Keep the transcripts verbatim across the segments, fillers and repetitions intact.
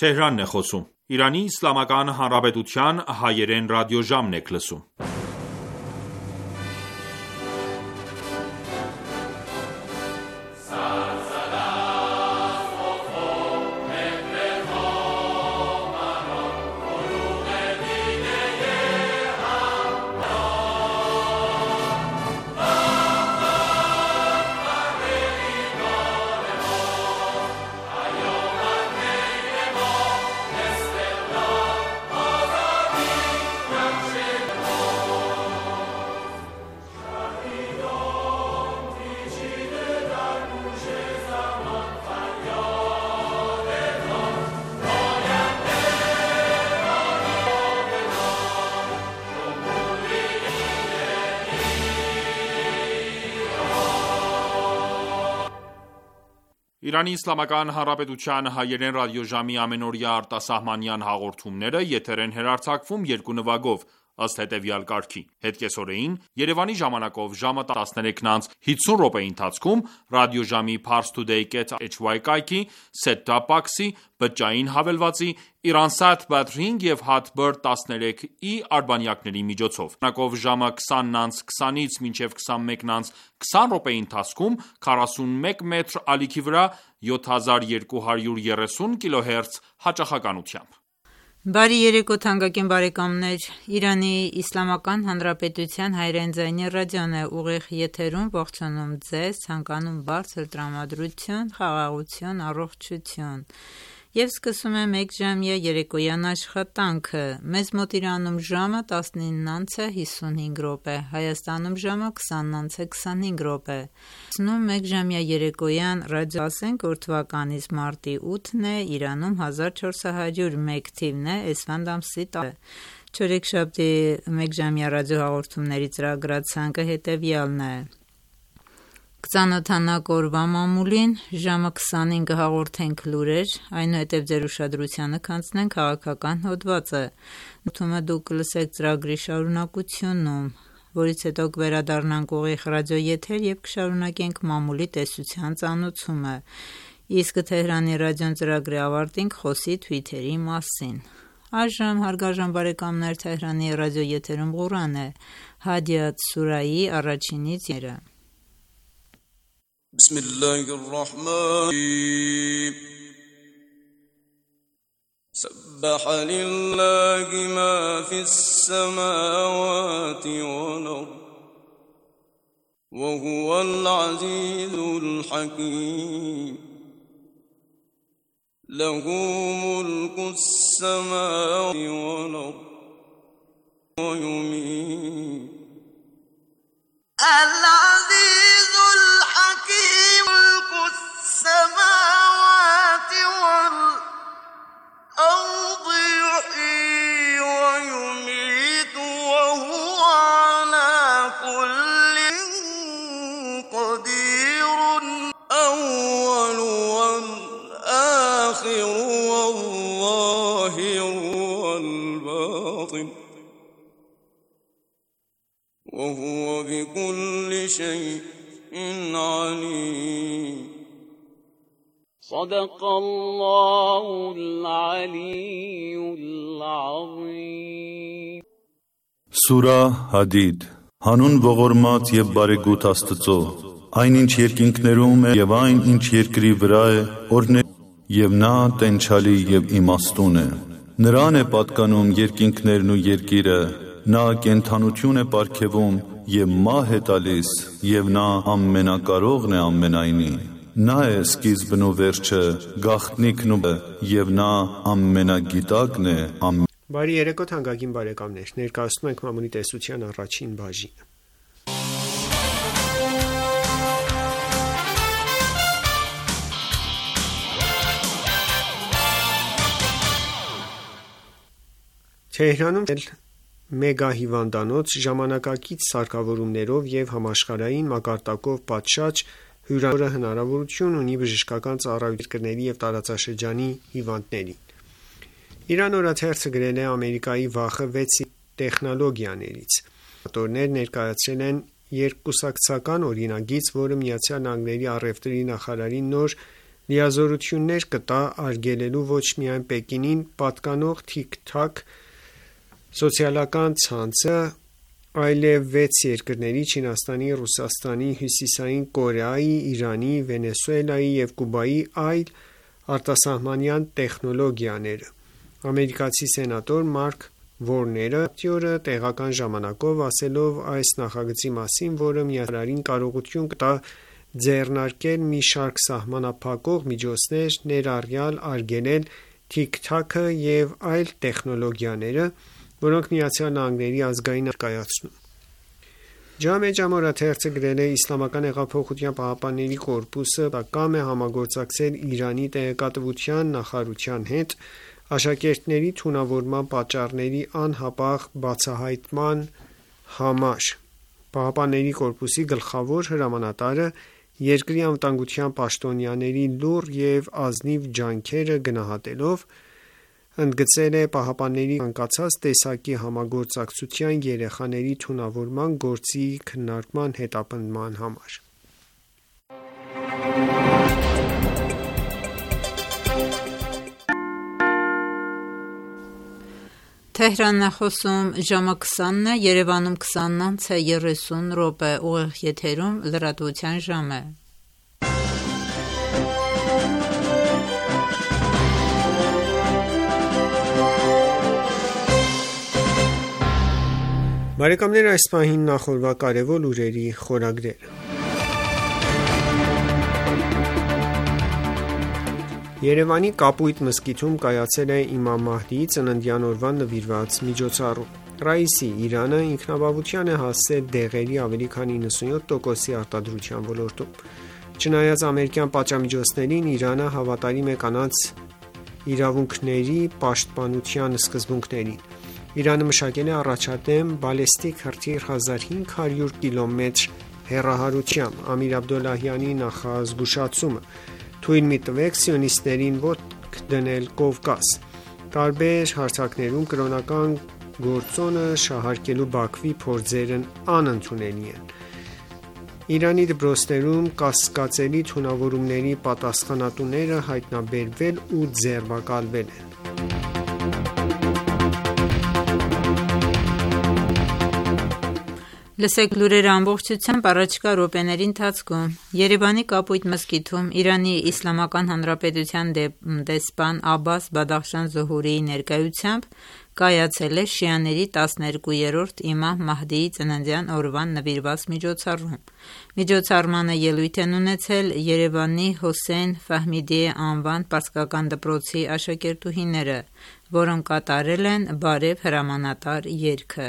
Թեհրանն է խոսում։ Իրանի Իսլամական Հանրապետության հայերեն ռադիոժամն եք լսում։ Իրանի Իսլամական Հանրապետության հայերեն ռադիոժամի ամենօրյա արտասահմանյան հաղորդումները եթեր են հեռարձակվում երկու նվագով, ըստ հետևյալ կարգի: Հետկեսօրեին Երևանի ժամանակով ժամը տասներեքն անց հիսուն րոպեի ընթացքում ռադիոժամի Parstoday կետ էյչ վայ կայքի, Set-top box-ի, բջջային հավելվածի, Iransat Batring և Hatbird տասներեք ի արբանյակների միջոցով: Ժամանակով ժամը քսանն անց քսանից մինչև քսանմեկն անց քսան րոպեի ընթացքում քառասունմեկ մետր ալիքի վրա յոթ հազար երկու հարյուր երեսուն կիլոհերց հաճախականությամբ: Բարի երեկո թանկագին բարեկամներ, Իրանի Իսլամական Հանրապետության հայերեն ձայնի ռադիոն է ուղիղ եթերում ողջունում ձեզ, ցանկանում բարձր տրամադրություն, խաղաղություն, առողջություն և սկսում է մեկժամյա երեկոյան աշխատանքը: Մեզ մոտ Իրանում ժամը տասնինն անց է հիսունհինգ րոպե, Հայաստանում ժամը քսանն անց է քսանհինգ րոպե: Սկսում մեկժամյա երեկոյան ռադիո, ասենք որ թվականից մարտի ութն է, Իրանում հազար չորս հարյուր մեկ թիվն է, էսֆանդ ամսի տասը: Չորեքշաբթի մեկժամյա ռադիոհաղորդումների ծրագրացանկը հետևյալն է. Կծանոթանանք օրվա մամուլին, ժամը քսանին կհաղորդենք լուրեր, այնուհետև ձեր ուշադրությանը կանցնենք քաղաքական հոդվածը, ութումը դուք կլսեք ծրագրի շարունակությունում, որից հետո կվերադառնանք ուղիղ ռադիոեթեր և կշարունակենք մամուլի տեսության ծանոթումը, իսկ Թեհրանի ռադիոն ծրագրի ավարտին կխոսի Twitter-ի մասին: Այժմ հարգարժան բարեկամներ, Թեհրանի ռադիոեթերում Ղուրան է, Հադիաթ սուրահի առաջինից երգերը: Բիսմիլլահի ռահմանի ռահիմ سبح لله ما في السماوات والأرض وهو العزيز الحكيم له ملك السماوات والأرض ويميت العزيز الحكيم ملك السماوات والأرض يحيي ويميت وهو على كل قدير أول والآخر والظاهر والباطن وهو بكل شيء عليم صدق الله العلي العظيم Սուրա Հադիդ Հանուն ողորմած և բարեգութ Աստծո, այն ինչ երկինքներում է և այն ինչ երկրի վրա է, օրհնե և նա տենչալի և իմաստուն է: Նրան է պատկանում երկինքներն ու երկիրը, նա կենդանություն է պարգևում և մահ է տալիս, և նա ամենակարողն է ամենայնի: Նա է սկիզբն ու վերջը, գաղտնիքն ու պատիվը, և նա ամենագիտակն է: Բարի երեկո թանկագին բարեկամներ, ներկայացնում ենք մամուլի տեսության առաջին բաժինը: Թեհրանում մեգա հիվանդանոց, ժամանակակից սարքավորումներով և համաշխարհային մակարդակով պատշաճ հյուրանոցը հնարավորություն ունի բժշկական ծառայություն երկրների և տարածաշրջանի հիվանդներին: Իran օրաթերթը գրել է Ամերիկայի վախը վեց տեխնոլոգիաներից: Կոմենտատորներ ներկայացրել են երկկուսակցական օրինագիծ, որը ԱՄՆ առևտրի նախարարի նոր լիազորություններ կտա արգելելու ոչ միայն Պեկինին պատկանող TikTok սոցիալական ցանցը, այլև վեց երկրների՝ Չինաստանի, Ռուսաստանի, Հյուսիսային Կորեայի, Իրանի, Վենեսուելայի և Կուբայի այլ արտասահմանյան տեխնոլոգիաները։ Ամերիկացի սենատոր Մարկ Վորները օրը տեղական ժամանակով ասելով այս նախագծի մասին, որը Միացյալ Նահանգներին կարողություն կտա ձեռնարկել մի շարք սահմանափակող միջոցներ, ներառյալ արգելել TikTok-ը և այլ տեխնոլոգիաները, որոնք Միացյալ Նահանգների ազգային ներկայացնում։ Ջամե ճամփորդաթերթը գրել է. Իսլամական հեղափոխության պահապանների կորպուսը կամ է համագործակցել Իրանի տեղեկատվության նախարարության հետ աշակերտների թունավորման պատճառների անհապաղ բացահայտման համար։ ԻՀՊԿ-ի գլխավոր հրամանատարը երկրի անվտանգության պաշտոնյաների լուռ և ազնիվ ջանքերը գնահատելով, ընդգծել է ԻՀՊԿ-ի ցանկացած տեսակի համագործակցության երեխաների թունավորման գործի քննարկման հետապնդման համար։ Թեհրանն է խոսում ժամը քսանն է, Երևանում քսանն անց է երեսուն րոպե, ուղիղ եթերում լրատվության ժամ է։ Բարեկամներ, այս պահին նախորդ կարևոր լուրերի խորագրերը։ Երևանի Կապույտ մզկիթում կայացել է Իմամ Մահդիի ծննդյան օրվան նվիրված միջոցառում։ Ռաիսի Իրանը ինքնաբավության է հասել դեղերի ավելի քան իննսունյոթ տոկոսի արտադրության ոլորտում։ Չնայած ամերիկյան պատժամիջոցներին, Իրանը հավատարիմ է կանանց իրավունքների պաշտպանության սկզբունքներին։ Իրանը մշակել է առաջադեմ բալեստիկ հրթիռ հազար հինգ հարյուր կիլոմետր հեռահարությամբ։ Ամիր Աբդոլլահյանի նախազգուշացումը՝ թույլ մի տվեք սիոնիստներին ոտք դնել Կովկաս։ Տարբեր հարթակներում կրոնական գործոնը շահարկելու Բաքվի փորձերն անընդունելի են։ Իրանի դպրոցներում կասկածելի թունավորումների պատասխանատուները հայտնաբերվել ու ձերբակալվել են։ Լսեք լուրերը ամբողջությամբ առաջիկա րոպեների ընթացքում։ Երևանի Կապույտ մզկիթում Իրանի Իսլամական Հանրապետության դեսպան Աբբաս Բադախշան Զոհուրիի ներկայությամբ կայացել է շիաների տասներկուերորդ Իմամ Մահդիի ծննդյան օրվան նվիրված միջոցառում։ Միջոցառմանը ելույթ են ունեցել Երևանի Հոսեյն Ֆահմիդիե անվան պարսկական դպրոցի աշակերտուհիները, որոնք կատարել են «Բարև հրամանատար» երգը։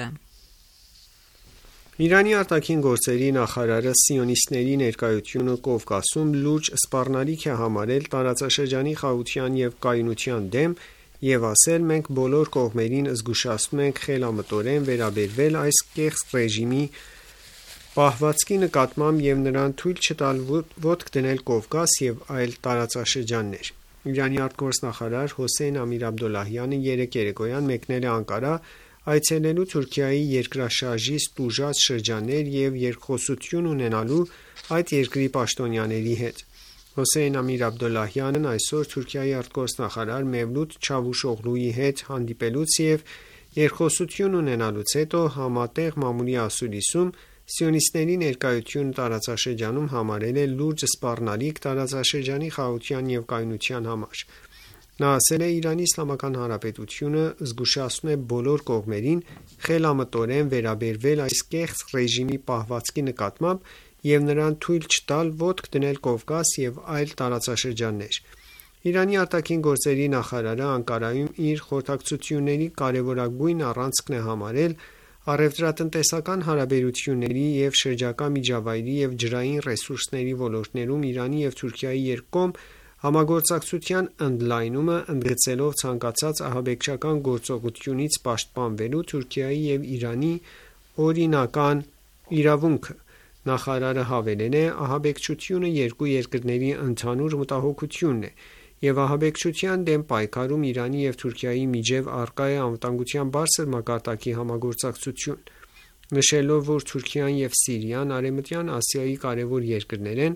Իրանի արտաքին գործերի նախարարը սիոնիստների ներկայությունը Կովկասում լուրջ սպառնալիք է համարել տարածաշրջանի խաղաղության և կայունության դեմ և ասել. «Մենք բոլոր կողմերին զգուշացնում ենք խելամտորեն վերաբերվել այս կեղծ ռեժիմի պահվածքի նկատմամբ և նրան թույլ չտալ ոտք դնել Կովկաս և այլ տարածաշրջաններ»։ Իրանի արտգործնախարար Հոսեյն Ամիր Աբդոլլահյանը երեկ երեկոյան մեկնել է Անկարա՝ այցելելու Թուրքիայի երկրաշարժից տուժած շրջաններ և երկխոսություն ունենալու այդ երկրի պաշտոնյաների հետ։ Հոսեյն Ամիր Աբդոլլահյանն այսօր Թուրքիայի արտգործնախարար Մևլութ Չավուշօղլուի հետ հանդիպելուց և երկխոսություն ունենալուց հետո Համատեղ մամուլի ասուլիսում սիոնիստների ներկայությունը տարածաշրջանում համարել է լուրջ սպառնալիք տարածաշրջանի խաղաղության և կայունության համար։ Նա ասել է. «Իրանի Իսլամական Հանրապետությունը զգուշացնում է բոլոր կողմերին խելամտորեն վերաբերվել այս կեղծ ռեժիմի պահվածքի նկատմամբ և նրան թույլ չտալ ոտք դնել Կովկաս և այլ տարածաշրջաններ»։ Իրանի արտաքին գործերի նախարարը Անկարայում իր խորհրդակցությունների կարևորագույն առանցքն է համարել առևտրատնտեսական հարաբերությունների և շրջակա միջավայրի և ջրային ռեսուրսների ոլորտներում Իրանի և Թուրքիայի երկկողմ համագործակցության ընդլայնումը, ընդգծելով ցանկացած ահաբեկչական գործողությունից պաշտպանվելու Թուրքիայի և Իրանի օրինական իրավունքը։ Նախարարը հավելել է. «Ահաբեկչությունը երկու երկրների ընդհանուր մտահոգությունն է, և ահաբեկչության դեմ պայքարում Իրանի և Թուրքիայի միջև առկա է անվտանգության բարձր մակարդակի համագործակցություն»։ Նշելով, որ Թուրքիան և Սիրիան Արևմտյան Ասիայի կարևոր երկրներ են,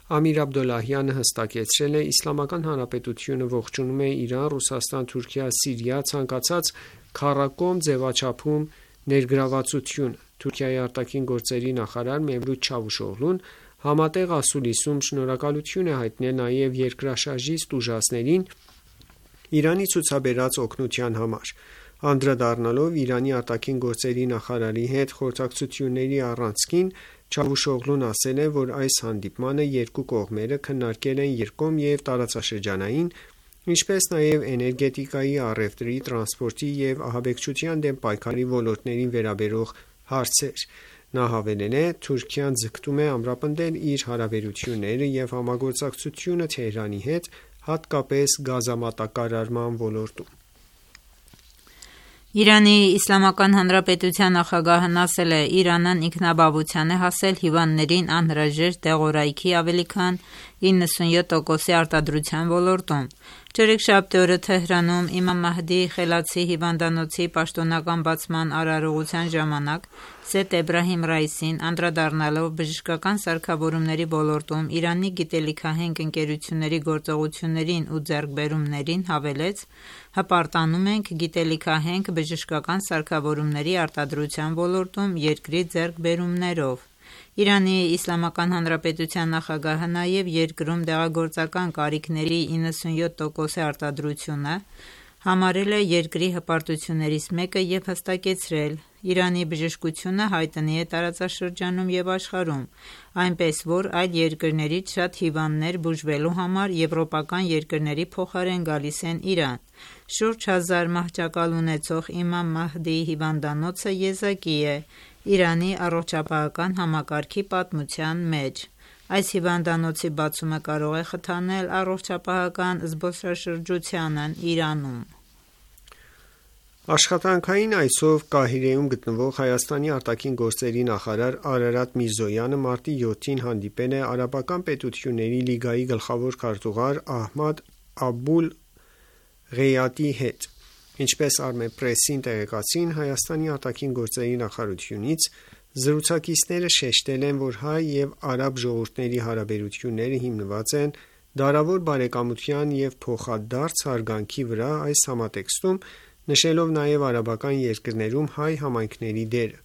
Ամիր Աբդոլլահյանը հստակեցրել է. Իսլամական Հանրապետությունը ողջունում է Իրան, Ռուսաստան, Թուրքիա, Սիրիա ցանկացած քառակողմ ձևաչափում ներգրավվածությունը։ Թուրքիայի արտաքին գործերի նախարար Մևլութ Չավուշօղլուն համատեղ ասուլիսում շնորհակալություն է հայտնել նաև երկրաշարժից տուժածներին Իրանի ցուցաբերած օգնության համար։ Անդրադառնալով Իրանի արտաքին գործերի նախարարի հետ խորհրդակցությունների առանցքին, Չավուշօղլուն ասել է, որ այս հանդիպմանը երկու կողմերը քննարկել են երկկողմ և տարածաշրջանային, ինչպես նաև էներգետիկայի, առևտրի, տրանսպորտի և ահաբեկչության դեմ պայքարի ոլորտներին վերաբերող հարցեր։ Նա հավելել է. Թուրքիան ձգտում է ամրապնդել իր հարաբերությունները և համագործակցությունը Թեհրանի հետ, հատկապես գազամատակարարման ոլորտում։ Իրանի Իսլամական Հանրապետության նախագահն ասել է. Իրանն ինքնաբավության է հասել հիվանդներին անհրաժեշտ դեղորայքի ավելի քան իննսունյոթ տոկոսի արտադրության ոլորտում։ Չորեքշաբթի օրը Թեհրանում Իմամ Մահդի Խելացի հիվանդանոցի պաշտոնական բացման արարողության ժամանակ Սեյեդ Էբրահիմ Ռայիսին անդրադառնալով բժշկական սարքավորումների ոլորտում Իրանի գիտելիքահենք ընկերությունների գործողություններին ու ձեռքբերումներին հավելեց. հպարտանում ենք գիտելիքահենք բժշկական սարքավորումների արտադրության ոլորտում երկրի ձեռքբերումներով։ Իրանի Իսլամական Հանրապետության նախագահը նաև երկրում դեղագործական կարիքների իննսունյոթ տոկոսի արտադրությունը համարել է երկրի հպարտություններից մեկը և հստակեցրել. Իրանի բժշկությունը հայտնի է տարածաշրջանում և աշխարհում, այնպես որ այլ երկրներից շատ հիվանդներ բուժվելու համար եվրոպական երկրների փոխարեն գալիս են Իրան։ Շուրջ հազար մահճակալ ունեցող Իմամ Մահդի հիվանդանոցը եզակի է Իրանի առողջապահական համակարգի պատմության մեջ։ Այս հիվանդանոցի բացումը կարող է խթանել առողջապահական զբոսաշրջությանն Իրանում։ Աշխատանքային այցով Կահիրեում գտնվող Հայաստանի արտաքին գործերի նախարար Արարատ Միրզոյանը մարտի յոթին հանդիպել է Արաբական պետությունների լիգայի գլխավոր քարտուղար Ահմադ Աբուլ Ղեյատի հետ։ Ինչպես Armenpress-ին տեղեկացրին Հայաստանի արտաքին գործերի նախարարությունից, զրուցակիցները շեշտել են, որ հայ և արաբ ժողովուրդների հարաբերությունները հիմնված են դարավոր բարեկամության և փոխադարձ հարգանքի վրա, այս համատեքստում նշելով նաև արաբական երկրներում հայ համայնքների դերը։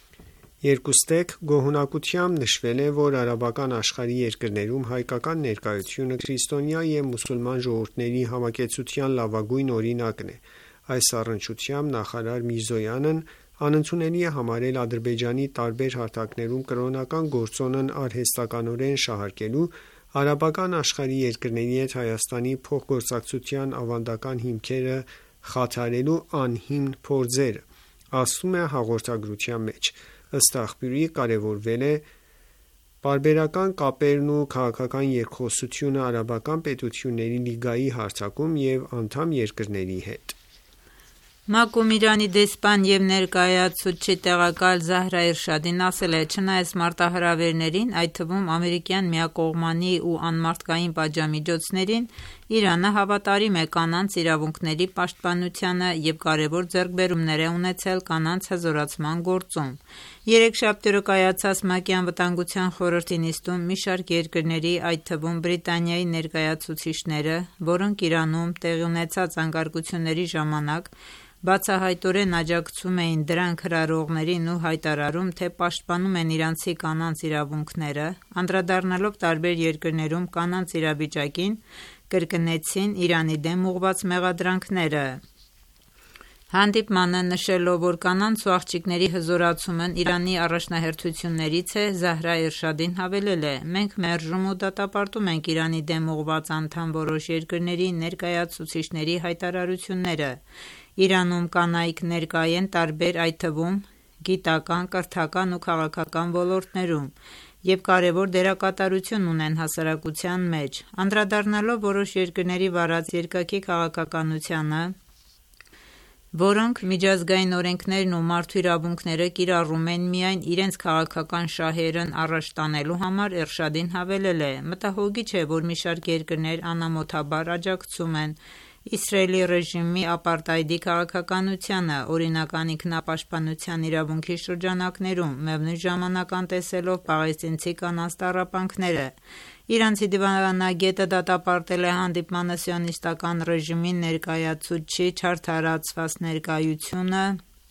Երկուստեք գոհունակությամբ նշվել է, որ արաբական աշխարհի երկրներում հայկական ներկայությունը քրիստոնյա և մուսուլման ժողովուրդների համակեցության լավագույն օրինակն է։ Այս առնչությամբ նախարար Միրզոյանն անընդունելի է համարել Ադրբեջանի տարբեր հարթակներում կրոնական գործոնն արհեստականորեն շահարկելու, արաբական աշխարհի երկրների հետ Հայաստանի փոխգործակցության ավանդական հիմքերը խաթարելու անհիմն փորձերը, ասվում է հաղորդագրության մեջ։ Ըստ աղբյուրի կարևորվել է պարբերական կապերն ու քաղաքական երկխոսությունը արաբական պետությունների լիգայի հարթակում և անդամ երկրների հետ։ ՄԱԿ-ում Իրանի դեսպան և ներկայացուցիչ տեղակալ Զահրա Էրշադին ասել է. չնայած մարտահրավերներին, այդ թվում ամերիկյան միակողմանի ու անմարդկային պատժամիջոցներին, Իրանը հավատարիմ է կանանց իրավունքների պաշտպանությանը և կարևոր ձեռքբերումներ է ունեցել կանանց հզորացման գործում։ Երեքշաբթի օրը կայացած ՄԱԿ-ի Անվտանգության խորհրդի նիստում մի շարք երկրների, այդ թվում Բրիտանիայի ներկայացուցիչները, որոնք Իրանում տեղի ունեցած անկարգությունների ժամանակ բացահայտորեն աջակցում էին դրանք հրահրողներին ու հայտարարում, թե պաշտպանում են իրանցի կանանց իրավունքները, անդրադառնալով տարբեր երկրներում կանանց իրավիճակին, կրկնեցին Իրանի դեմ ուղղված մեղադրանքները։ Հանդիպմանը նշելով, որ կանանց ու աղջիկների հզորացումն Իրանի առաջնահերթություններից է, Զահրա Էրշադին հավելել է. մենք մերժում ու դատապարտում ենք Իրանի դեմ ուղղված անդամ որոշ երկրների ներկայացուցիչների հայտարարությունները։ Իրանում կանայք ներկա են տարբեր, այդ թվում գիտական, կրթական ու քաղաքական ոլորտներում և կարևոր դերակատարություն ունեն հասարակության մեջ։ Անդրադառնալով որոշ երկրների վարած երկակի քաղաքականությանը, որոնք միջազգային օրենքներն ու մարդու իրավունքները կիրառում են միայն իրենց քաղաքական շահերն առաջ տանելու համար, Էրշադին հավելել է. մտահոգիչ է, որ մի շարք երկրներ անամոթաբար աջակցում են Իսրայելի ռեժիմի ապարտայդի քաղաքականությանը, օրինական ինքնապաշտպանության իրավունքի շրջանակներում, միևնույն ժամանակ անտեսելով պաղեստինցի կանանց տառապանքները։ Իրանցի դիվանագետը դատապարտել է հանդիպմանը սիոնիստական ռեժիմի ներկայացուցիչ չարդարացված ներկայությունը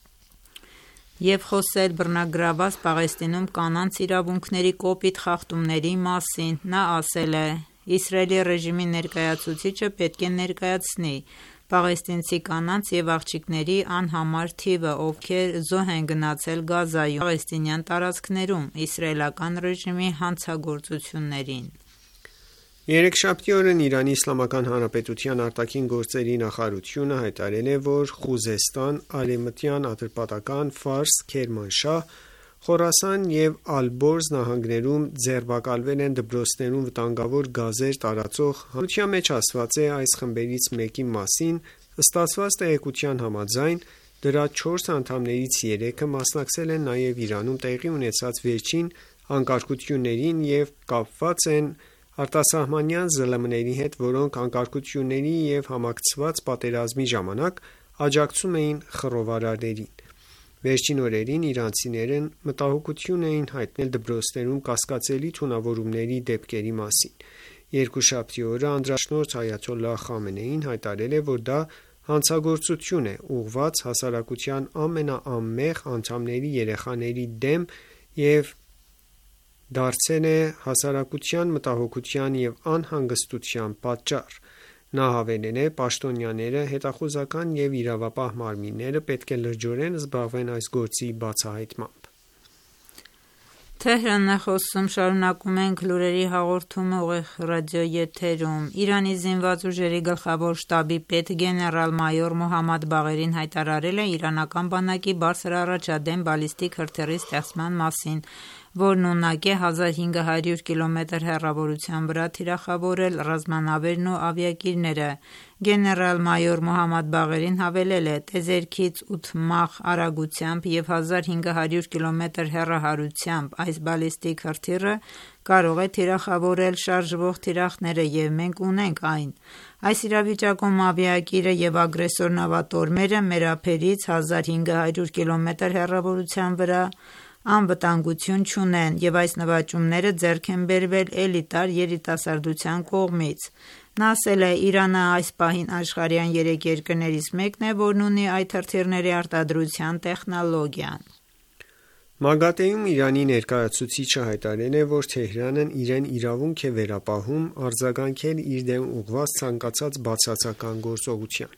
և խոսել բռնագրավված Պաղեստինում կանանց իրավունքների կոպիտ խախտումների մասին։ Նա ասել է. «Իսրայելի ռեժիմի ներկայացուցիչը պետք է ներկայացնի պաղեստինցի կանանց և աղջիկների անհամար թիվը, ովքեր զոհ են գնացել Գազայում, պաղեստինյան տարածքներում իսրայելական ռեժիմի հանցագործություններին»։ Երեքշաբթի օրն Իրանի Իսլամական Հանրապետության արտաքին գործերի նախարարությունը հայտարարել է, որ Խուզեստան, Արևմտյան Ատրպատական, Ֆարս, Քերմանշահ, Խորասան և Ալբորզ նահանգներում ձերբակալվել են դպրոցներում վտանգավոր գազեր տարածող հանրության մեջ ասված է այս խմբերից մեկի մասին ստացված տեղեկության համաձայն, դրա չորս անդամներից երեքը մասնակցել են նաև Իրանում տեղի ունեցած վերջին անկարգություններին և կապված են արտասահմանյան ԶԼՄ-ների հետ, որոնք անկարգությունների և համակցված պատերազմի ժամանակ աջակցում էին խռովարարներին։ Վերջին օրերին իրանցիները մտահոգություն էին հայտնել դպրոցներում կասկածելի թունավորումների դեպքերի մասին։ Երկուշաբթի օրը անդրաշնորհ Այաթոլլահ Խամենեին հայտարարել է, որ դա հանցագործություն է՝ ուղղված հասարակության ամենաանմեղ անդամների երեխաների դեմ և դարձել է հասարակության մտահոգության և անհանգստության պատճառ։ Նա հավելել է. «Պաշտոնյաները, հետախուզական և իրավապահ մարմինները պետք է լրջորեն զբաղվեն այս գործի բացահայտմամբ»։ Թեհրանն է խոսում։ Շարունակում ենք լուրերի հաղորդումը ուղիղ ռադիոեթերում։ Իրանի զինված ուժերի գլխավոր շտաբի պետ գեներալ-մայոր Մոհամմադ Բաղերին հայտարարել է իրանական բանակի բարձր առաջադեմ բալիստիկ հրթիռի ստեղծման մասին, որն ունակ է հազար հինգ հարյուր կիլոմետր հեռավորության վրա թիրախավորել ռազմանավերն ու ավիակիրները։ Գեներալ-մայոր Մոհամմադ Բաղերին հավելել է. «Տեզերքից ութ մախ արագությամբ և հազար հինգ հարյուր կիլոմետր հեռահարությամբ այս բալիստիկ հրթիռը կարող է թիրախավորել շարժվող թիրախները և մենք ունենք այն։ Այս իրավիճակում ավիակիրը և ագրեսոր նավատորմերը մեր ափերից հազար հինգ հարյուր կիլոմետր հեռավորության վրա անվտանգություն չունեն, և այս նվաճումները ձեռք են բերվել էլիտար երիտասարդության կողմից»։ Նա ասել է. «Իրանը այս պահին աշխարհի այն երեք երկրներից մեկն է, որն ունի այդ հրթիռների արտադրության տեխնոլոգիան»։ ՄԱԳԱՏԷ-ում Իրանի ներկայացուցիչը հայտարարել է, որ Թեհրանն իրեն իրավունք է վերապահում արձագանքել իր դեմ ուղղված ցանկացած բացասական գործողության։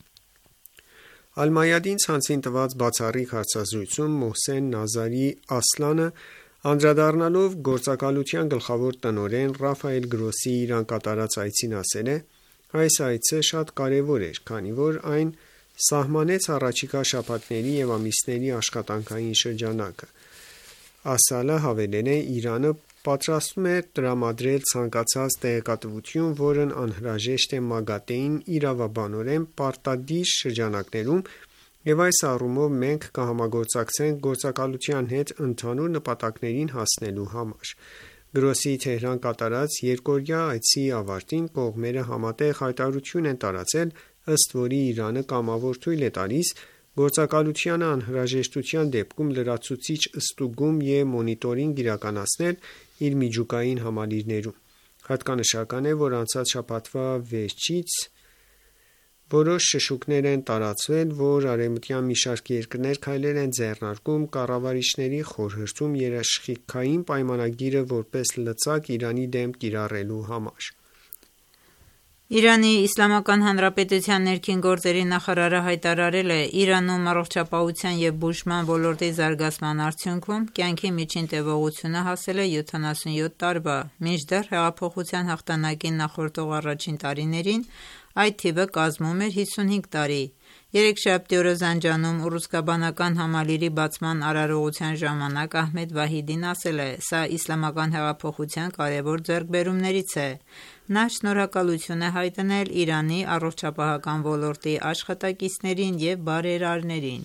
Ալ-Մայադին ցանցին տված բացառիկ հարցազրույցում Մոհսեն Նազարի Ասլանը անդրադառնալով գործակալության գլխավոր տնօրեն Ռաֆայել Գրոսիի Իրան կատարած այցին ասել է. «Այս այցը շատ կարևոր էր, քանի որ այն սահմանեց առաջիկա շաբաթների և ամիսների աշխատանքային շրջանակը»։ Ասլը հավելել է. «Իրանը պատրաստվում է տրամադրել ցանկացած տեղեկատվություն, որն անհրաժեշտ է ՄԱԳԱՏԷ-ին իրավաբանորեն պարտադիր շրջանակներում, և այս առումով մենք կհամագործակցենք գործակալության հետ ընդհանուր նպատակներին հասնելու համար»։ Գրոսիի Թեհրան կատարած երկօրյա այցի ավարտին կողմերը համատեղ հայտարարություն են տարածել, ըստ որի Իրանը կամավոր թույլ է տալիս գործակալությանը անհրաժեշտության դեպքում լրացուցիչ ստուգում և մոնիտորինգ իրականացնել իր միջուկային համալիրներում։ Հատկանշական է, որ անցած շաբաթվա վերջից որոշ շշուկներ են տարածվել, որ արևմտյան մի շարք երկրներ քայլեր են ձեռնարկում կառավարիչների խորհրդում երաշխիքային պայմանագիրը որպես լծակ Իրանի դեմ կիրառելու համար։ Իրանի Իսլամական Հանրապետության ներքին գործերի նախարարը հայտարարել է. «Իրանում առողջապահության և բուժման ոլորտի զարգացման արդյունքում կյանքի միջին տևողությունը հասել է յոթանասունյոթ տարվա, մինչդեռ հեղափոխության հաղթանակին նախորդող առաջին տարիներին այդ թիվը կազմում էր հիսունհինգ տարի»։ Երեքշաբթի օրը Զանջանում ուռուցքաբանական համալիրի բացման արարողության ժամանակ Ահմեդ Վահիդին ասել է. «Սա իսլամական հեղափոխության կարևոր ձեռքբերումներից է»։ Նա շնորհակալություն է հայտնել Իրանի առողջապահական ոլորտի աշխատակիցներին և բարերարներին։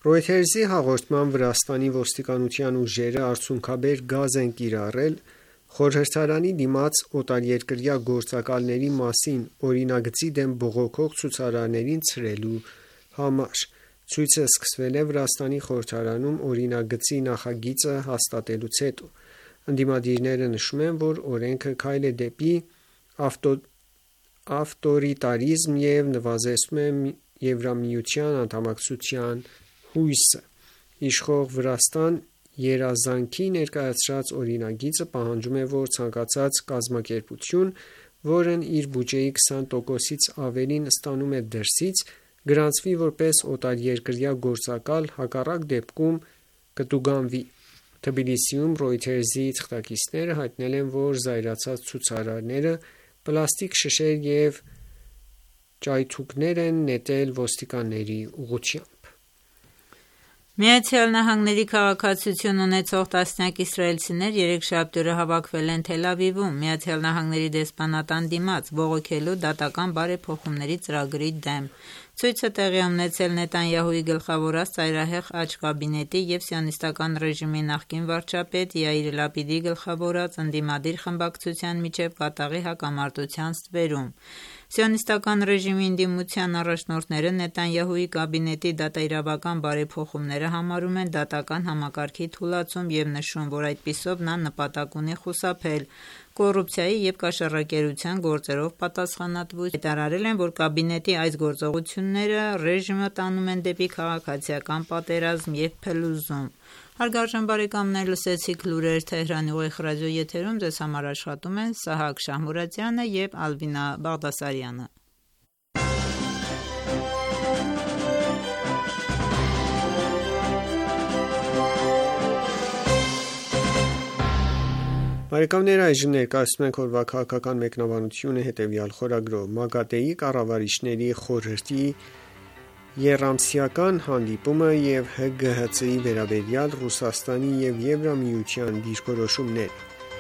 Reuters-ի հաղորդմամբ Վրաստանի ոստիկանության ուժերը արցունքաբեր գազ են կիրառել Խորհրդարանի դիմաց օտարերկրյա գործակալների մասին օրինագծի դեմ բողոքող ցուցարարներին ցրելու համար։ Ցույցը սկսվել է Վրաստանի խորհրդարանում օրինագծի նախագիծը հաստատելուց հետո։ Ընդդիմադիրները նշում են, որ օրենքը քայլ է դեպի ավտո ավտորիտարիզմ և նվազեցնում է Եվրամիության անդամակցության հույսը։ Իշխող Վրաստան երազանքի ներկայացրած օրինագիծը պահանջում է, որ ցանկացած կազմակերպություն, որն իր բյուջեի քսան տոկոսից ավելին ստանում է դրսից, գրանցվի որպես օտարերկրյա գործակալ, հակառակ դեպքում կտուգանվի։ Թբիլիսիում Reuters-ի թղթակիցները հայտնել են, որ զայրացած ցուցարարները պլաստիկ շշեր և ճայթուկներ են նետել ոստիկանների ուղղությամբ։ Միացյալ Նահանգների քաղաքացիություն ունեցող տասնյակ իսրայելցիներ երեքշաբթի օրը հավաքվել են Թել Ավիվում Միացյալ Նահանգների դեսպանատան դիմաց՝ բողոքելու դատական բարեփոխումների ծրագրի դեմ։ Ցույցը տեղի ունեցել Նետանյահուի գլխավորած ծայրահեղ աջ կաբինետի և սիոնիստական ռեժիմի նախկին վարչապետ Յայիր Լապիդի գլխավորած ընդդիմադիր խմբակցության միջև կատաղի հակամարտության ստվերում։ Սիոնիստական ռեժիմի ընդդիմության առաջնորդները Նետանյահուի կաբինետի դատաիրավական բարեփոխումները համարում են դատական համակարգի թուլացում և նշում, որ այդպիսով նա նպատակ ունի խուսափել կոռուպցիայի և կաշառակերության գործերով պատասխանատվություն։ Հայտարարել են, որ կաբինետի այս գործողությունները ռեժիմը տանում են դեպի քաղաքացիական պատերազմ և փլուզում։ Հարգարժան բարեկամներ, լսեցիք լուրեր Թեհրանի ուղիղ ռադիո եթերում, ձեզ համար աշխատում են Սահակ Շահմուրադյանը և Ալբինա Բաղդասարյանը։ Բարեկամներ, այժմ ներկայացնում ենք օրվա քաղաքական մեկնաբանությունը հետևյալ խորագրով։ ՄԱԳԱՏԷ-ի կառավարիչների խորհրդի եռամսյական հանդիպումը և Հ G H C-ի վերաբերյալ Ռուսաստանի և Եվրամիության դիրքորոշումները։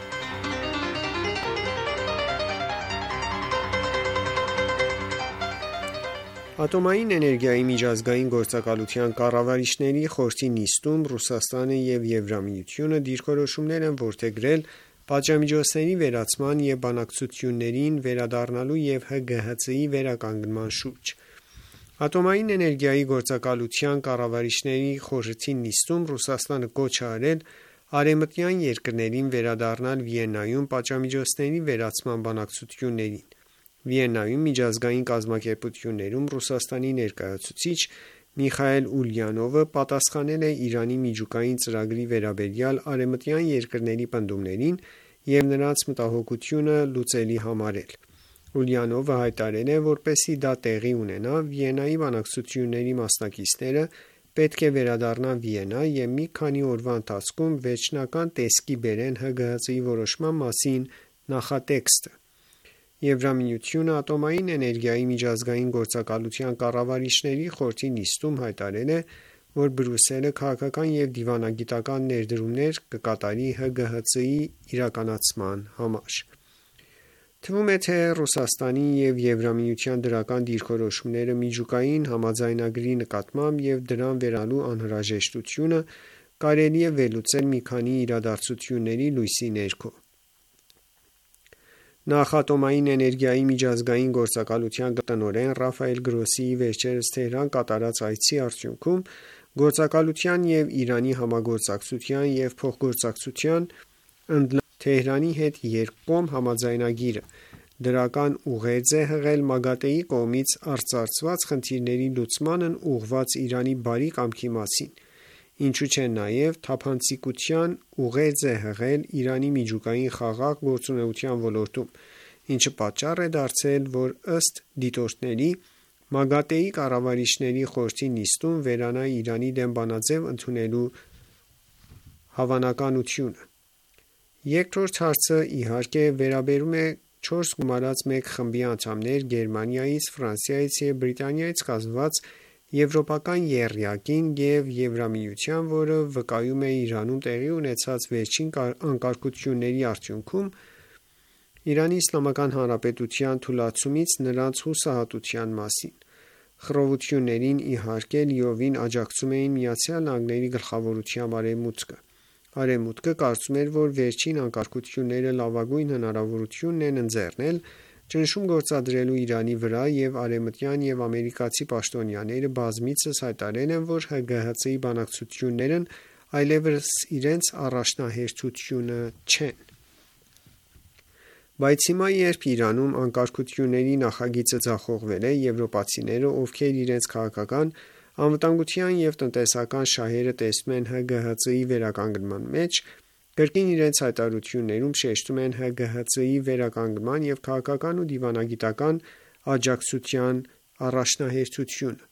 Ատոմային էներգիայի միջազգային գործակալության կառավարիչների խորհրդի նիստում Ռուսաստանը և Եվրամիությունը դիրքորոշումներ են որդեգրել պատժամիջոցների վերացման և բանակցություններին վերադառնալու և Հ G H C-ի վերականգնման շուրջ։ Ատոմային էներգիայի գործակալության կառավարիչների խորհրդի նիստում Ռուսաստանը կոչ է արել արևմտյան երկրներին վերադառնալ Վիեննայում պատժամիջոցների վերացման բանակցություններին։ Վիեննայում միջազգային կազմակերպություններում Ռուսաստանի ներկայացուցիչ Միխայել Ուլյանովը պատասխանել է Իրանի միջուկային ծրագրի վերաբերյալ արևմտյան երկրների պնդումներին և նրանց մտահոգությունը լուծելի համարել։ Ուլյանովը հայտարարել է, որպեսզի դա տեղի ունենա, Վիեննայի բանակցությունների մասնակիցները պետք է վերադառնան Վիեննա և մի քանի օրվա ընթացքում վերջնական տեսքի բերեն Հ G H C-ի որոշման մասին նախատեքստը։ Եվրամիությունը ատոմային էներգիայի միջազգային գործակալության կառավարիչների խորհրդի նիստում հայտարարել է, որ Բրյուսելը քաղաքական և դիվանագիտական ներդրումներ կկատարի Հ G H C-ի իրականացման համար։ Թվում է, թե Ռուսաստանի և Եվրամիության դրական դիրքորոշումները միջուկային համաձայնագրի նկատմամբ և դրան վերանալու անհրաժեշտությունը կարելի է վերլուծել մի քանի իրադարձությունների լույսի ներքո։ Նախ ատոմային էներգիայի միջազգային գործակալության տնօրեն Ռաֆայել Գրոսիի վերջերս Թեհրան կատարած այցի արդյունքում գործակալության և Իրանի համագործակցության և փոխգործակցության ընդլայնման Թեհրանի հետ երկկողմ համաձայնագիրը դրական ուղերձ է հղել ՄԱԳԱՏԷ-ի կողմից արծարծված խնդիրների լուծմանն ուղղված Իրանի բարի կամքի մասին, ինչու չէ նաև թափանցիկության ուղերձ է հղել Իրանի միջուկային խաղաղ գործունեության ոլորտում, ինչը պատճառ է դարձել, որ ըստ դիտորդների ՄԱԳԱՏԷ-ի կառավարիչների խորհրդի նիստում վերանա Իրանի դեմ բանաձև ընդունելու հավանականությունը։ Երկրորդ հարցը, իհարկե, վերաբերում է չորս գումարած մեկ խմբի անդամներ Գերմանիայից, Ֆրանսիայից և Բրիտանիայից կազմված եվրոպական եռյակին և Եվրամիության, որը վկայում է Իրանում տեղի ունեցած վերջին անկարգությունների արդյունքում Իրանի Իսլամական Հանրապետության թուլացումից նրանց հուսահատության մասին։ Խռովություններին, իհարկե, լիովին աջակցում էին Միացյալ Նահանգների գլխավորությամբ Արևմուտքը։ Արևմուտքը կարծում էր, որ վերջին անկարգությունները լավագույն հնարավորությունն են ընձեռնել ճնշում գործադրելու Իրանի վրա և արևմտյան և ամերիկացի պաշտոնյաները բազմիցս հայտարարել են, որ ՀԳՀԾ-ի բանակցություններն այլևս իրենց առաջնահերթությունը չեն։ Բայց հիմա, երբ Իրանում անկարգությունների նախագիծը ձախողվել է, եվրոպացիները, ովքեր իրենց քաղաքական, անվտանգության և տնտեսական շահերը տեսնում են ՀԳՀԾ-ի վերականգնման մեջ, կրկին իրենց հայտարարություններում շեշտում են ՀԳՀԾ-ի վերականգնման և քաղաքական ու դիվանագիտական աջակցության առաջնահերթությունը։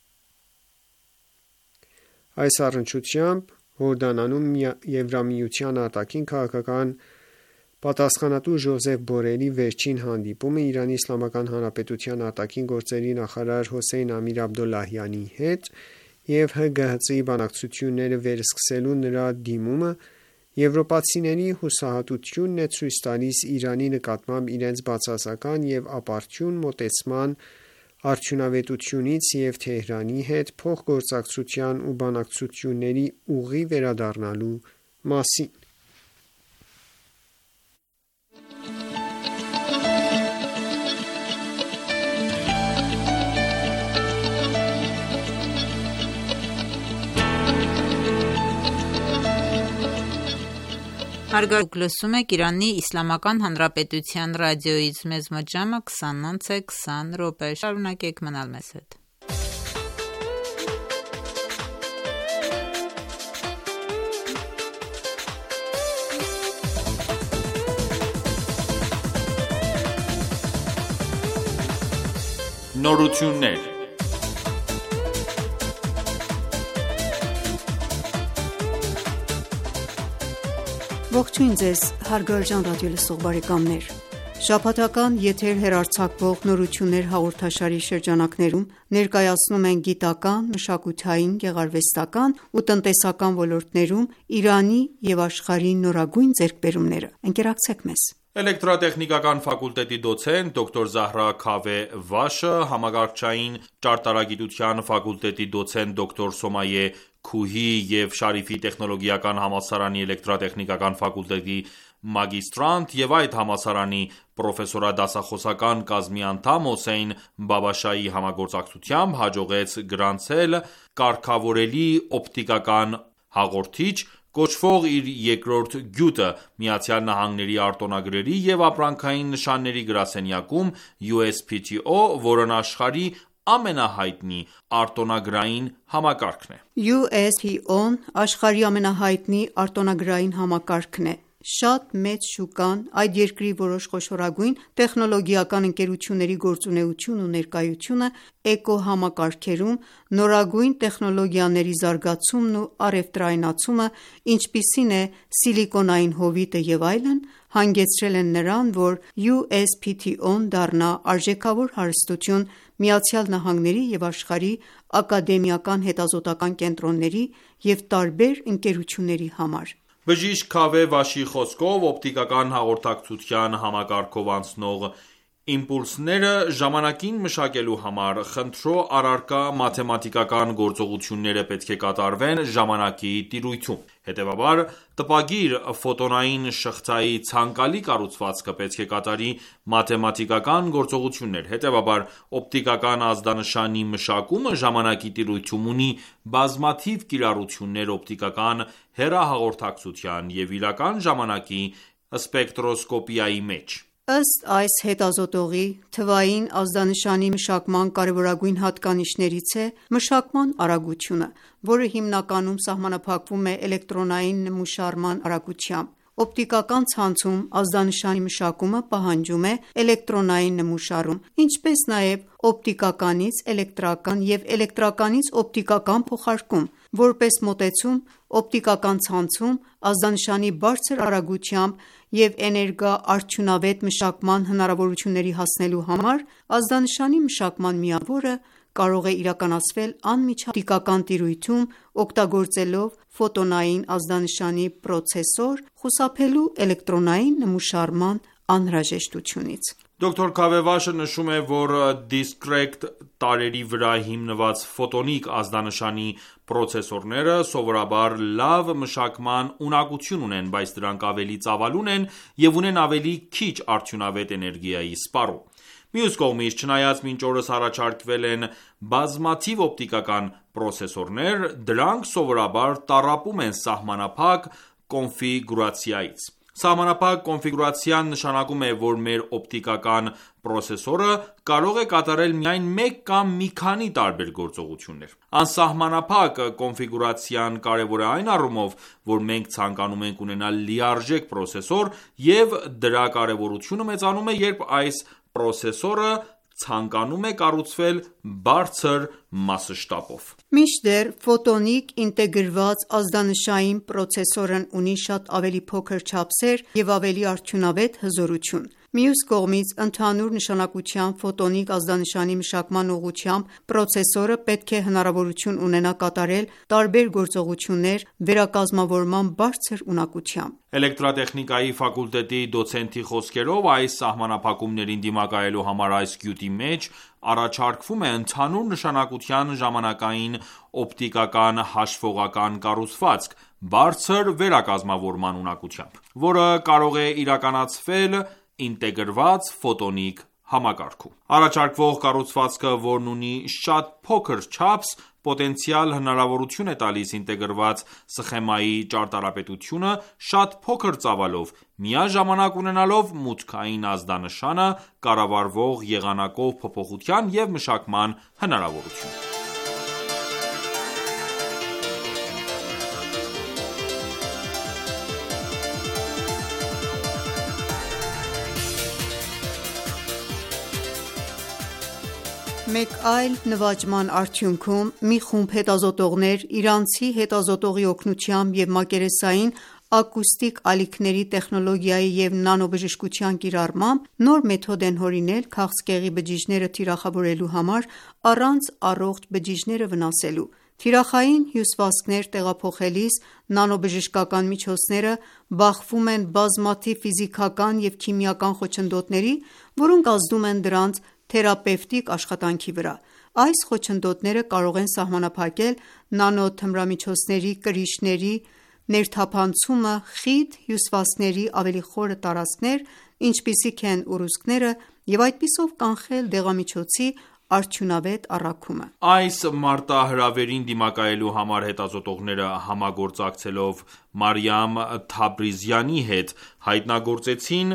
Այս առնչությամբ Հորդանանում Եվրամիության արտաքին քաղաքական պատասխանատու Ժոզեֆ Բորելի վերջին հանդիպումը Իրանի Իսլամական Հանրապետության արտաքին գործերի նախարար Հոսեյն Ամիր Աբդոլլահյանի հետ և ՀԳՀԾ-ի բանակցությունները վերսկսելու նրա դիմումը եվրոպացիների հուսահատությունն է ցույց տալիս Իրանի նկատմամբ իրենց բացասական և ապարդյուն մոտեցման արդյունավետությունից և Թեհրանի հետ փոխգործակցության ու բանակցությունների ուղի վերադառնալու մասին։ Հարգարժան լսում եք Իրանի Իսլամական Հանրապետության ռադիոյից մեզ մոտ ժամը քսանինը քսան րոպե։ Շարունակեք մնալ մեզ հետ։ Նորություններ։ Ողջույն ձեզ հարգարժան ռադիոլսող բարեկամներ։ Շաբաթական եթեր հեռարձակվող «Նորություններ» հաղորդաշարի շրջանակներում ներկայացնում ենք գիտական, մշակութային, գեղարվեստական ու տնտեսական ոլորտներում Իրանի և աշխարհի նորագույն ձեռքբերումները։ Ընկերակցեք մեզ։ Էլեկտրատեխնիկական ֆակուլտետի դոցենտ դոկտոր Զահրա Քավե Վաշը, Համակարգչային ճարտարագիտության ֆակուլտետի դոցենտ դոկտոր Սոմայե Քուհի և Շարիֆի տեխնոլոգիական համալսարանի էլեկտրատեխնիկական ֆակուլտետի մագիստրանտ և այդ համալսարանի պրոֆեսորադասախոսական կազմի անդամ Հոսեյն Բաբաշայի համագործակցությամբ հաջողեց գրանցել կարգավորելի օպտիկական հաղորդիչ կոչվող իր երկրորդ գյուտը ԱՄՆ-ի արտոնագրերի և ապրանքային նշանների գրասենյակում U S P T O, որն աշխարհի ամենահայտնի արտոնագրային համակարգն է։ U S P T O-ն աշխարհի ամենահայտնի արտոնագրային համակարգն է։ Շատ մեծ շուկան, այդ երկրի որոշ խոշորագույն տեխնոլոգիական ընկերությունների գործունեությունն ու ներկայությունը էկոհամակարգերում, նորագույն տեխնոլոգիաների զարգացումն ու առևտրայնացումը, ինչպիսին է սիլիկոնային հովիտը և այլն, հանգեցրել են նրան, որ U S P T O-ն դառնա արժեքավոր հարստություն ԱՄՆ-ի և աշխարհի ակադեմիական հետազոտական կենտրոնների և տարբեր ընկերությունների համար։ Բժիշկ Քավե Վաշի խոսքով, օպտիկական հաղորդակցության համակարգով անցնող իմպուլսները ժամանակին մշակելու համար խնդրո առարկա մաթեմատիկական գործողությունները պետք է կատարվեն ժամանակի տիրույթում։ Հետևաբար, տպագիր ֆոտոնային շղթայի ցանկալի կառուցվածքը պետք է կատարի մաթեմատիկական գործողություններ։ Հետևաբար, օպտիկական ազդանշանի մշակումը ժամանակի տիրույթում ունի բազմաթիվ կիրառություններ օպտիկական հեռահաղորդակցության և իրական ժամանակի սպեկտրոսկոպիայի մեջ։ Ըստ այս հետազոտողի, թվային ազդանշանի մշակման կարևորագույն հատկանիշներից է մշակման արագությունը, որը հիմնականում սահմանափակվում է էլեկտրոնային նմուշարման արագությամբ։ Օպտիկական ցանցում ազդանշանի մշակումը պահանջում է էլեկտրոնային նմուշարում, ինչպես նաև օպտիկականից էլեկտրական և էլեկտրականից օպտիկական փոխարկում։ Որպես մոտեցում, օպտիկական ցանցում ազդանշանի բարձր արագությամբ և էներգոարդյունավետ մշակման հնարավորությունների հասնելու համար ազդանշանի մշակման միավորը կարող է իրականացվել անմիջապես օպտիկական տիրույթում, օգտագործելով ֆոտոնային ազդանշանի պրոցեսոր՝ խուսափելու էլեկտրոնային նմուշարման անհրաժեշտությունից։ Դոկտոր Քավե Վաշը նշում է, որ դիսկրետ տարրերի վրա հիմնված ֆոտոնիկ ազդանշանի Պրոցեսորները սովորաբար լավ մշակման ունակություն ունեն, բայց դրանք ավելի ծավալուն են և ունեն ավելի քիչ արդյունավետ էներգիայի սպառում: Մյուս կողմից, չնայած մինչ օրս առաջարկվել են բազմաթիվ օպտիկական պրոցեսորներ, դրանք սովորաբար տառապում են սահմանափակ կոնֆիգուրացիայից: Սահմանափակ կոնֆիգուրացիան նշանակում է, որ մեր օպտիկական պրոցեսորը կարող է կատարել միայն մեկ կամ մի քանի տարբեր գործողություններ: Անսահմանափակ կոնֆիգուրացիան կարևոր է այն առումով, որ մենք ցանկանում ենք ունենալ լիարժեք պրոցեսոր, և դրա կարևորությունը մեծանում է, երբ այս պրոցեսորը ցանկանում է կառուցվել բարձր մասշտաբով: Մինչդեռ ֆոտոնիկ ինտեգրված ազդանշային պրոցեսորն ունի շատ ավելի փոքր չափսեր և ավելի արդյունավետ հզորություն: Մյուս կողմից, ընդհանուր նշանակությամբ ֆոտոնիկ ազդանշանի մշակման ուղղությամբ պրոցեսորը պետք է հնարավորություն ունենա կատարել տարբեր գործողություններ վերակազմավորման բարձր ունակությամբ: Էլեկտրատեխնիկայի ֆակուլտետի դոցենտի խոսքերով, այս սահմանափակումներին դիմակայելու համար այս գյուտի մեջ առաջարկվում է ընդհանուր նշանակության ժամանակային օպտիկական հաշվողական կառուցվածք բարձր վերակազմավորման ունակությամբ, որը կարող է իրականացվել ինտեգրված ֆոտոնիկ համակարգում: Առաջարկվող կառուցվածքը, որն ունի շատ փոքր չափս, պոտենցիալ հնարավորություն է տալիս ինտեգրված սխեմայի ճարտարապետությունը շատ փոքր ծավալով, միաժամանակ ունենալով մուտքային ազդանշանը կառավարող եղանակով փոփոխության և մշակման հնարավորություն: Մեկ այլ նվաճման արդյունքում մի խումբ հետազոտողներ իրանցի հետազոտողի օգնությամբ և մակերեսային ակուստիկ ալիքների տեխնոլոգիայի և նանոբժշկության կիրառմամբ նոր մեթոդ են հորինել քաղցկեղի բջիջները թիրախավորելու համար առանց առողջ բջիջները վնասելու: Թիրախային հյուսվածքներ տեղափոխելիս նանոբժշկական միջոցները բախվում են բազմաթիվ ֆիզիկական և քիմիական խոչընդոտների, որոնք ազդում են դրանց թերապևտիկ աշխատանքի վրա: Այս խոչընդոտները կարող են սահմանափակել նանոթմրամիջոցների կրիչների ներթափանցումը խիտ հյուսվածքների ավելի խորը տարածքներ, ինչպիսիք են ուռուցքները և այդպիսով կանխել դեղամիջոցի արդյունավետ առաքումը: Այս մարտահրավերին դիմակայելու համար հետազոտողները համագործակցելով Մարիամ Թաբրիզյանի հետ հայտնագործեցին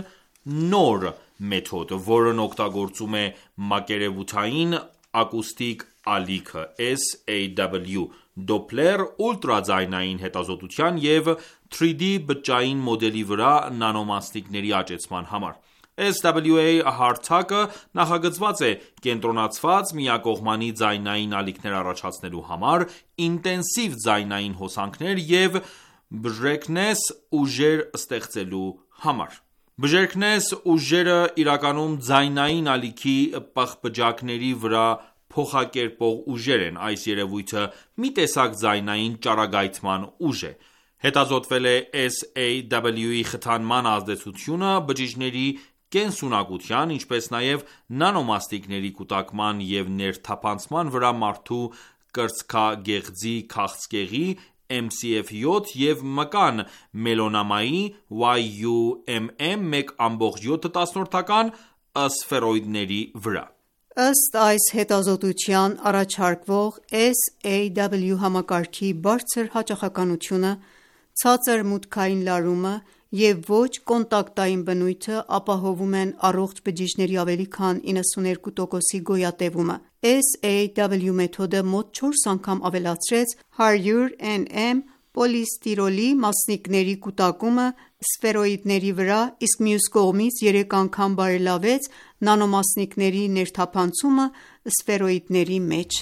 նոր մեթոդ, որն օգտագործում է մակերևութային ակուստիկ ալիքը (Ս A W) դոպլեր ուլտրաձայնային հետազոտության և թրի դի բջջային մոդելի վրա նանոմասնիկների աճեցման համար: Ս W A հարթակը նախագծված է կենտրոնացված միակողմանի ձայնային ալիքներ առաջացնելու համար, ինտենսիվ ձայնային հոսանքներ և բժրեքնես ուժեր ստեղծելու համար: Բժրեքնես ուժերը իրականում ձայնային ալիքի պղպջակների վրա փոխակերպող ուժեր են: Այս երևույթը մի տեսակ ձայնային ճառագայթման ուժ է: Հետազոտվել է Ս A W-ի խթանման ազդեցությունը բջիջների կենսունակության, ինչպես նաև նանոմասնիկների կուտակման և ներթափանցման վրա մարդու կրծքագեղձի քաղցկեղի M C F յոթ և մկան մելանոմայի Y U M M մեկ ամբողջ յոթ սֆերոիդների վրա: Ըստ այս հետազոտության, առաջարկվող Ս A W համակարգի բարձր հաճախականությունը, ցածր մուտքային լարումը և ոչ կոնտակտային բնույթը ապահովում են առողջ բջիջների ավելի քան իննսուններկու տոկոսի գոյատևումը: Ս A W մեթոդը մոտ չորս անգամ ավելացրեց հարյուր նմ պոլիստիրոլի մասնիկների կուտակումը սֆերոիդների վրա, իսկ մյուս կողմից երեք անգամ բարելավեց նանոմասնիկների ներթափանցումը սֆերոիդների մեջ: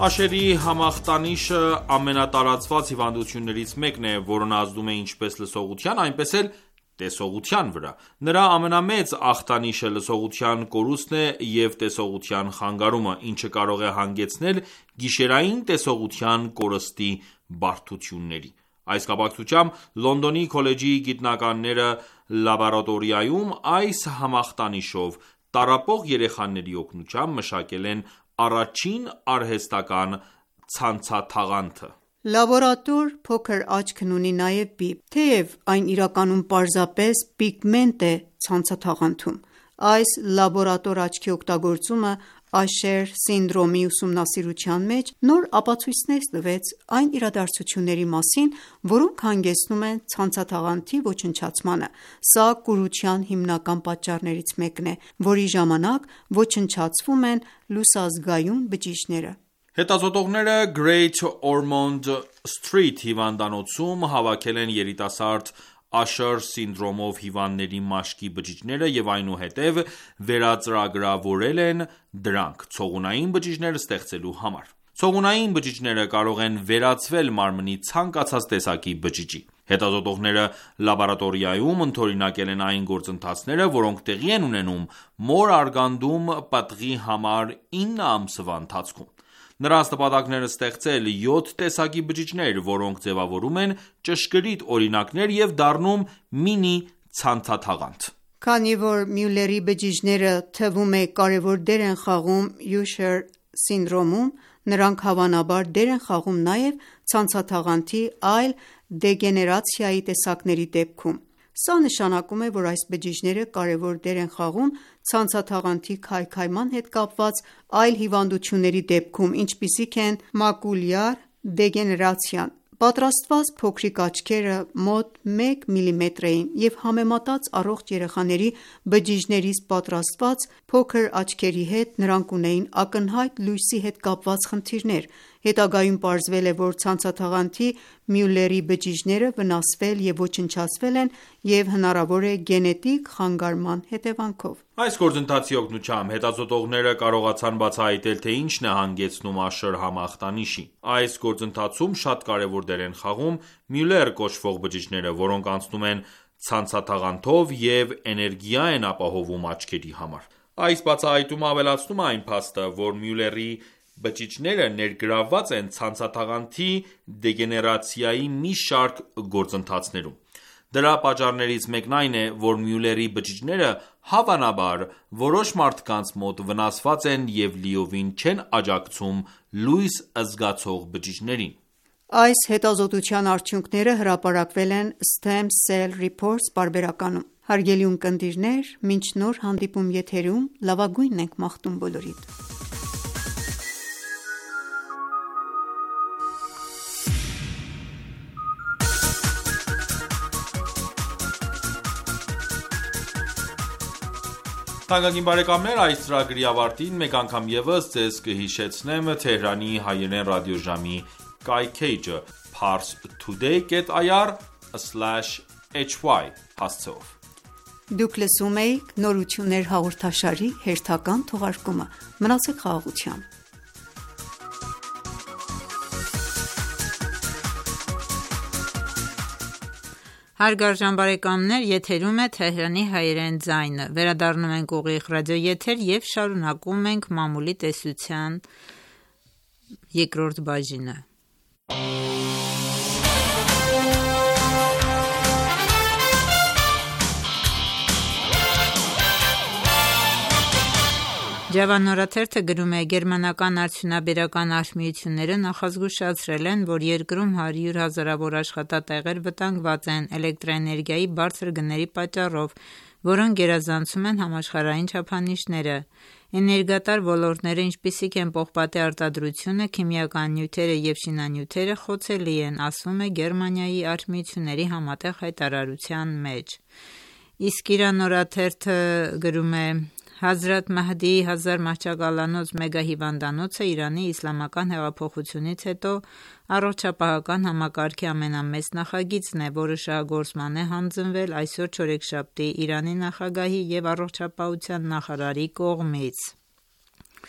Աշերի համախտանիշը ամենատարածված հիվանդություններից մեկն է, որն ազդում է ինչպես լսողության, այնպես էլ տեսողության վրա։ Նրա ամենամեծ ախտանիշը լսողության կորուստն է և տեսողության խանգարումը, ինչը կարող է հանգեցնել գիշերային տեսողության կորստի բարդությունների։ Այս կապակցությամբ Լոնդոնի քոլեջի գիտնականները լաբորատորիայում այս համախտանիշով տառապող երեխաների օգնությամբ մշակել են առաջին արհեստական ցանցաթաղանթը։ Լաբորատոր փոքր աչքն ունի նաև բիբ, թեև այն իրականում պարզապես պիգմենտ է ցանցաթաղանթում։ Այս լաբորատոր աչքի օգտագործումը Աշեր սինդրոմի ուսումնասիրության մեջ նոր ապացույցներ տվեց այն իրադարձությունների մասին, որոնք հանգեցնում են ցանցաթաղանթի ոչնչացմանը։ Սա կուրության հիմնական պատճառներից մեկն է, որի ժամանակ ոչնչացվում են լուսազգայուն բջիջները։ Հետազոտողները Great Ormond Street հիվանդանոցում հավաքել են երիտասարդ Աշեր սինդրոմով հիվանդների մաշկի բջիջները և այնուհետև վերածրագրավորել են դրանք ցողունային բջիջներ ստեղծելու համար։ Ցողունային բջիջները կարող են վերածվել մարմնի ցանկացած տեսակի բջիջի։ Հետազոտողները լաբորատորիայում ընդօրինակել են այն գործընթացները, որոնք տեղի են ունենում մոր արգանդում պտղի համար ինը ամսվա ընթացքում։ Նրանց նպատակն էր ստեղծել յոթ տեսակի բջիջներ, որոնք ձևավորում են ճշգրիտ օրինակներ և դառնում մինի ցանցաթաղանթ։ Քանի որ Մյուլլերի բջիջները թվում է կարևոր դեր են խաղում Յուշեր սինդրոմում, նրանք հավանաբար դեր են խաղում նաև ցանցաթաղանթի այլ դեգեներացիայի տեսակների դեպքում։ Սա նշանակում է, որ այս բջիջները կարևոր դեր են խաղում ցանցաթաղանթի քայքայման հետ կապված այլ հիվանդությունների դեպքում, ինչպիսիք են մակուլյար դեգեներացիան։ Պատրաստված փոքրիկ աչքերը մոտ մեկ միլիմետր էին և համեմատած առողջ երեխաների բջիջներից պատրաստված փոքր աչքերի հետ նրանք ունեին ակնհայտ լույսի հետ կապված խնդիրներ։ Հետագայում պարզվել է, որ ցանցաթաղանթի Մյուլլերի բջիջները վնասվել և ոչնչացվել են և հնարավոր է գենետիկ խանգարման հետևանքով։ Այս գործընթացի օգնությամբ հետազոտողները կարողացան բացահայտել, թե ինչն է հանգեցնում Աշեր համախտանիշի։ Այս գործընթացում շատ կարևոր դեր են խաղում Մյուլլեր կոչվող բջիջները, որոնք անցնում են ցանցաթաղանթով և էներգիա են ապահովում աչքերի համար։ Այս բացահայտումը ավելացնում է այն փաստը, որ Մյուլլերի բջիջները ներգրավված են ցանցաթաղանթի դեգեներացիայի մի շարք գործընթացներում։ Դրա պատճառներից մեկն այն է, որ Մյուլլերի բջիջները հավանաբար որոշ մարդկանց մոտ վնասված են և լիովին չեն աջակցում լույս զգացող բջիջներին։ Այս հետազոտության արդյունքները հրապարակվել են Stem Cell Reports պարբերականում։ Հարգելի ունկնդիրներ, մինչ նոր հանդիպում եթերում լավագույնն ենք մաղթում բոլորիդ։ Թանկագին բարեկամներ, այս ծրագրի ավարտին մեկ անգամ ևս ձեզ կհիշեցնեմ Թեհրանի հայերեն ռադիոժամի կայքէջը parstoday dot i r slash h y հասցեով։ Դուք լսում էիք նորություններ հաղորդաշարի հերթական թողարկումը։ Մնացեք խաղաղությամբ։ Հարգարժան բարեկամներ, եթերում է Թեհրանի հայերեն ձայնը։ Վերադառնում ենք ուղիղ ռադիոեթեր և շարունակում ենք մամուլի տեսության երկրորդ բաժինը։ Ջավան օրաթերթը գրում է. գերմանական արդյունաբերական արհմիությունները նախազգուշացրել են, որ երկրում հարյուր հազարավոր աշխատատեղեր վտանգված են էլեկտրաէներգիայի բարձր գների պատճառով, որոնք գերազանցում են համաշխարհային չափանիշները։ Էներգատար ոլորտները, ինչպիսիք են պողպատե արտադրությունը, քիմիական նյութերը և շինանյութերը, խոցելի են, ասվում է Գերմանիայի արհմիությունների համատեղ հայտարարության մեջ։ Իսկ Իրան օրաթերթը գրում է. Հազրաթ Մահդի հազար մահճակալանոց մեգահիվանդանոցը Իրանի իսլամական հեղափոխությունից հետո առողջապահական համակարգի ամենամեծ նախագիծն է, որը շահագործման է հանձնվել այսօր չորեքշաբթի Իրանի նախագահի և առողջապահության նախարարի կողմից։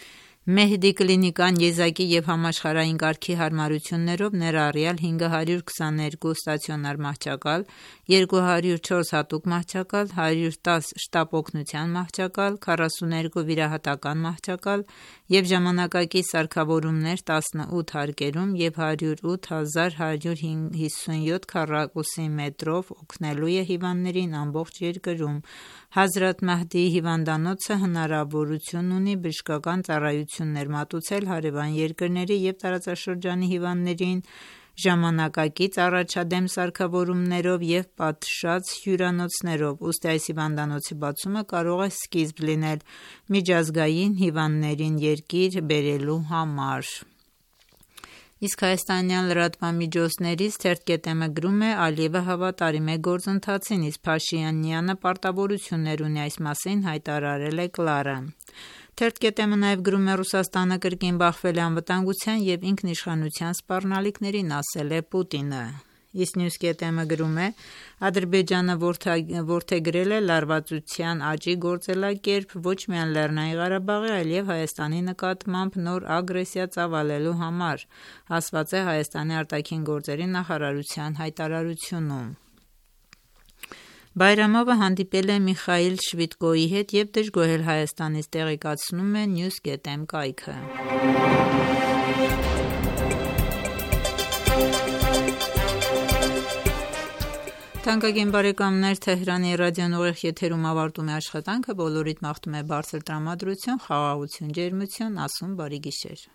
Մեհդի կլինիկան եզակի և համաշխարհային կարգի հարմարություններով, ներառյալ հինգ հարյուր քսաներկու ստացիոնար մահճակալ, երկու հարյուր չորս հատուկ մահճակալ, հարյուր տաս շտապ օգնության մահճակալ, քառասուներկու վիրահատական մահճակալ և ժամանակակից սարքավորումներ տասնութ հարկերում և հարյուր ութ հազար հարյուր հիսունյոթ քառակուսի մետրով օգնելու է հիվանդներին ամբողջ երկրում։ Հազրաթ Մեհդիի հիվանդանոցը հնարավորություն ունի բժշկական ծառայություններ մատուցել հարևան երկրների և տարածաշրջանի հիվանդներին ժամանակակից առաջադեմ սարքավորումներով և պատշաճ հյուրանոցներով, ուստի այս հիվանդանոցի բացումը կարող է սկիզբ լինել միջազգային հիվանդներին երկիր բերելու համար։ Իսկ հայաստանյան լրատվամիջոցներից թերթ.am-ը գրում է. Ալիևը հավատարիմ է գործընթացին, իսկ Փաշինյանը պարտավորություններ ունի այս մասին հայտարարել է Կլարը։ Թերթ.am-ը նաև գրում է. Ռուսաստանը կրկին բախվել է անվտանգության և ինքնիշխանության սպառնալիքներին, ասել է Պուտինը։ Իսկ News.am-ը գրում է. Ադրբեջանը որդեգրել է լարվածության աճի գործելակերպ ոչ միայն Լեռնային Ղարաբաղի, այլև Հայաստանի նկատմամբ նոր ագրեսիա ծավալելու համար, ասված է Հայաստանի արտաքին գործերի նախարարության հայտարարությունում։ Բայրամովը հանդիպել է Միխայիլ Շվիդկոյի հետ և դժգոհել Հայաստանից, տեղեկացնում է News.am կայքը։ Թանկագին բարեկամներ, Թեհրանի ռադիոն ուղիղ եթերում ավարտում է աշխատանքը, բոլորիդ մաղթում է բարձր տրամադրություն, խաղաղություն, ջերմություն, ասում բարի գիշեր։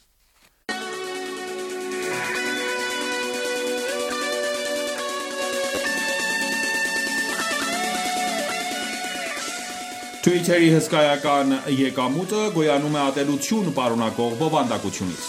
Twitter-ի հսկայական եկամուտը գոյանում է ատելություն պարունակող բովանդակությունից։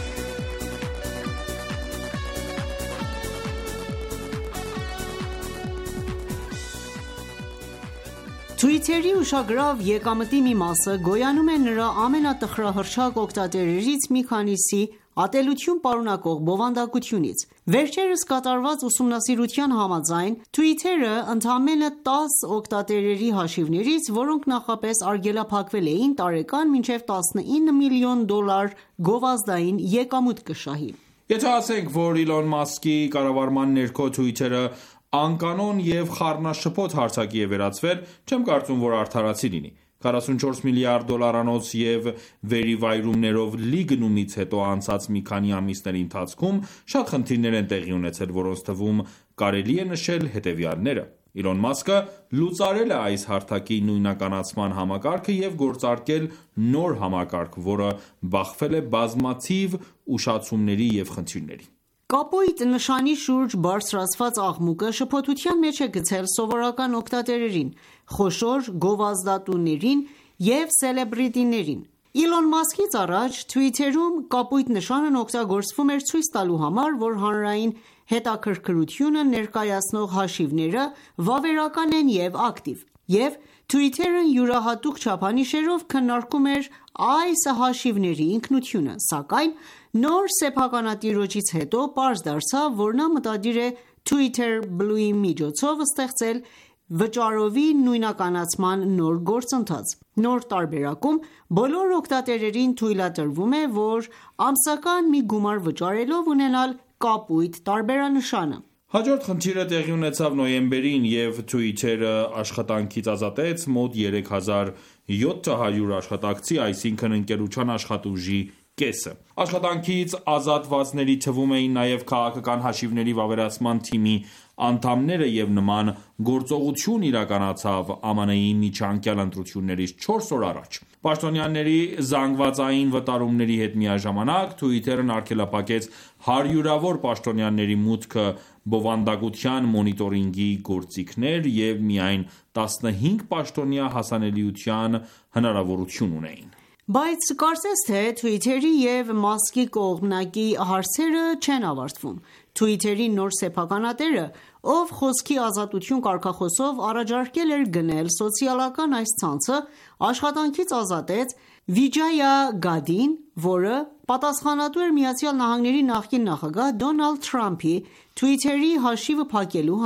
Twitter-ի ուշագրավ եկամտի մի մասը գոյանում է նրա ամենատխրահռչակ օգտատերերից մի քանիսի ատելություն պարունակող բովանդակությունից։ Վերջերս կատարված ուսումնասիրության համաձայն, Twitter-ը ընդամենը տաս օգտատերերի հաշիվներից, որոնք նախապես արգելափակվել էին, տարեկան մինչև տասնինը միլիոն դոլար գովազդային եկամուտ կշահի։ Եթե ասենք, որ Իլոն Մասկի կառավարման ներքո Twitter-ը անկանոն և խառնաշփոթ հարթակի է վերածվել, չեմ կարծում, որ արդարացի լինի։ քառասունչորս միլիարդ դոլարանոց և վերիվայրումներով լի գնումից հետո անցած մի քանի ամիսների ընթացքում շատ խնդիրներ են տեղի ունեցել, որոնց թվում կարելի է նշել հետևյալները. Իլոն Մասկը լուծարել է այս հարթակի նույնականացման համակարգը և գործարկել նոր համակարգ, որը բախվել է բազմաթիվ ուշացումների և խնդիրների։ Կապույտ նշանի շուրջ բարձրացված աղմուկը շփոթության մեջ է գցել սովորական օգտատերերին, խոշոր գովազդատուներին և սելեբրիտիներին։ Իլոն Մասկից առաջ Twitter-ում կապույտ նշանն օգտագործվում էր ցույց տալու համար, որ հանրային հետաքրքրությունը ներկայացնող հաշիվները վավերական են և ակտիվ, և Twitter-ն յուրահատուկ չափանիշերով քննարկում էր այս հաշիվների ինքնությունը, սակայն նոր սեփականատիրոջից հետո պարզ դարձավ, որ նա մտադիր է Twitter Blue-ի միջոցով ստեղծել վճարովի նույնականացման նոր գործընթաց։ Նոր տարբերակում բոլոր օգտատերերին թույլատրվում է, որ ամսական մի գումար վճարելով ունենալ կապույտ տարբերանշանը։ Հաջորդ խնդիրը տեղի ունեցավ նոյեմբերին, և Twitter-ը աշխատանքից ազատեց մոտ երեք հազար յոթ հարյուր աշխատակցի, այսինքն ընկերության աշխատուժի կեսը։ Աշխատանքից ազատվածների թվում էին նաև քաղաքական հաշիվների վավերացման թիմի անդամները, և նման գործողություն իրականացավ ԱՄՆ-ի միջանկյալ ընտրություններից չորս օր առաջ։ Պաշտոնյաների զանգվածային վտարումների հետ միաժամանակ Twitter-ն արգելափակեց հարյուրավոր պաշտոնյաների մուտքը բովանդակության մոնիտորինգի գործիքներ և միայն տասնհինգ պաշտոնյա հասանելիության հնարավորություն ունեին։ Բայց կարծես թե Twitter-ի և Մասկի կողմնակի հարցերը չեն ավարտվում։ Twitter-ի նոր սեփականատերը, ով խոսքի ազատություն կարգախոսով առաջարկել էր գնել սոցիալական այս ցանցը, աշխատանքից ազատեց Վիջայա Գադին, որը պատասխանատու էր Միացյալ Նահանգների նախկին նախագահ Դոնալդ Թրամփի Twitter-ի հաշիվը փակելու համար։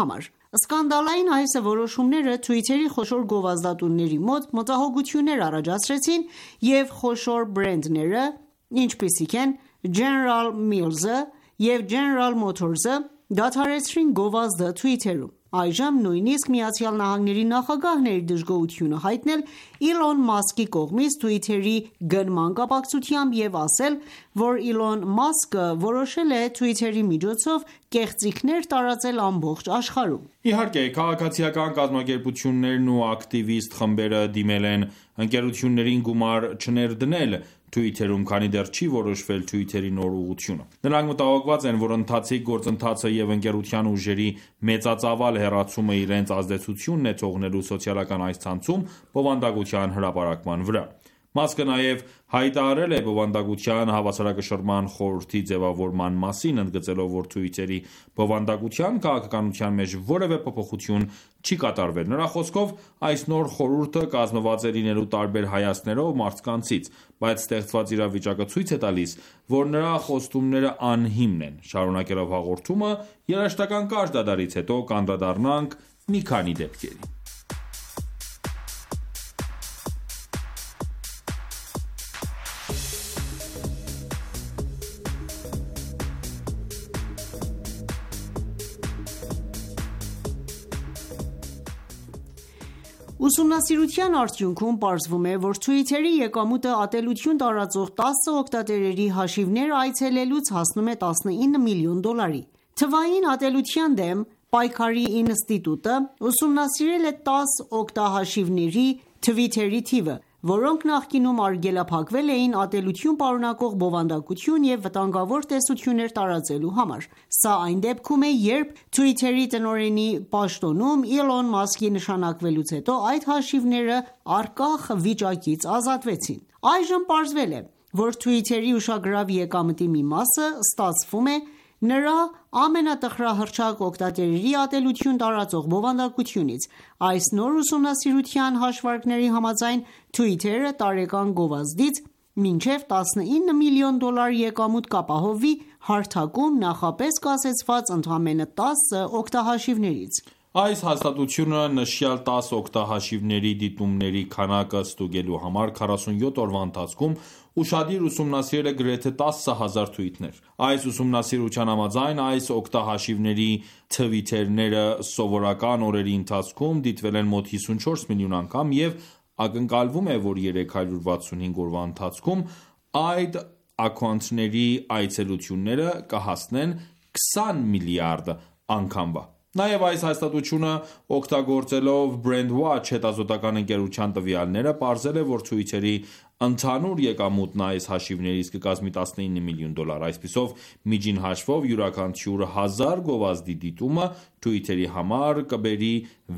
Սկանդալային այս որոշումները Twitter-ի խոշոր գովազդատուների մոտ մտահոգություններ առաջացրեցին և խոշոր բրենդները, ինչպիսիք են General Mills-ը և General Motors-ը, դադարեցրին գովազդը Twitter-ում: Այժմ նույնիսկ ԱՄՆ-ի նախագահն է իր դժգոհությունը հայտնել Իլոն Մասկի կողմից Twitter-ի գնման կապակցությամբ և ասել, որ Իլոն Մասկը որոշել է Twitter-ի միջոցով կեղծիքներ տարածել ամբողջ աշխարհում: Իհարկե, քաղաքացիական կազմակերպություններն ու ակտիվիստ խմբերը դիմել են ընկերություններին գումար չներդնել Twitter-ում, քանի դեռ չի որոշվել Twitter-ի նոր ուղղությունը: Նրանք մտահոգված են, որ ընթացիկ գործընթացը և ընկերության ուժերի մեծածավալ հեռացումը իրենց ազդեցությունն է թողնելու սոցիալական այս ցանցում բովանդակության հրապարակման վրա: Մասկը նաև հայտարարել է բովանդակության հավասարակշռման խորհրդի ձևավորման մասին, ընդգծելով, որ Twitter-ի բովանդակության քաղաքականության մեջ որևէ փոփոխություն չի կատարվել: Նրա խոսքով, այս նոր խորհուրդը կազմված է լինելու տարբեր հայացքներով մարդկանցից, բայց ստեղծված իրավիճակը ցույց է տալիս, որ նրա խոստումները անհիմն են: Շարունակելով հաղորդումը, երաժշտական կարճ դադարից հետո կանդրադառնանք մի քանի դեպքերի: Ուսումնասիրության արդյունքում պարզվում է, որ Twitter-ի եկամուտը ատելություն տարածող տասը օգտատերերի հաշիվներ այցելելուց հասնում է տասնինը միլիոն դոլարի: Թվային ատելության դեմ պայքարի ինստիտուտը ուսումնասիրել է տասը օգտահաշիվների Twitter-ի թիվը, որոնք նախկինում արգելափակվել էին ատելություն պարունակող բովանդակություն և վտանգավոր տեսություններ տարածելու համար: Սա այն դեպքում է, երբ Twitter-ի տնօրենի պաշտոնում Իլոն Մասկի նշանակվելուց հետո այդ հաշիվները առկախ վիճակից ազատվեցին: Այժմ պարզվել է, որ Twitter-ի ուշագրավ եկամտի մի մասը ստացվում է նրա ամենատխրահռչակ օգտատերերի ատելություն տարածող բովանդակությունից: Այս նոր ուսումնասիրության հաշվարկների համաձայն, Twitter-ը տարեկան գովազդից մինչև տասնինը միլիոն դոլար եկամուտ կապահովի հարթակում նախապես կասեցված ընդամենը տասը օգտահաշիվներից: Այս հաստատությունը նշյալ տասը օգտահաշիվների դիտումների քանակը ստուգելու համար քառասունյոթ օրվա ընթացքում ուշադիր ուսումնասիրել է գրեթե տասը հազար թվիթներ: Այս ուսումնասիրության համաձայն, այս օգտահաշիվների թվիթները սովորական օրերի ընթացքում դիտվել են մոտ հիսունչորս միլիոն անգամ և ակնկալվում է, որ երեք հարյուր վաթսունհինգ օրվա ընթացքում այդ աքաունթների այցելությունները կհասնեն քսան միլիարդ անգամվա: Նաև այս հաստատությունը օգտագործելով Brandwatch հետազոտական ընկերության տվյալները, պարզել է, որ Twitter-ի ընդհանուր եկամուտն այս հաշիվներից կկազմի տասնինը միլիոն դոլար: Այսպիսով, միջին հաշվով յուրաքանչյուր հազար գովազդի դիտումը Twitter-ի համար կբերի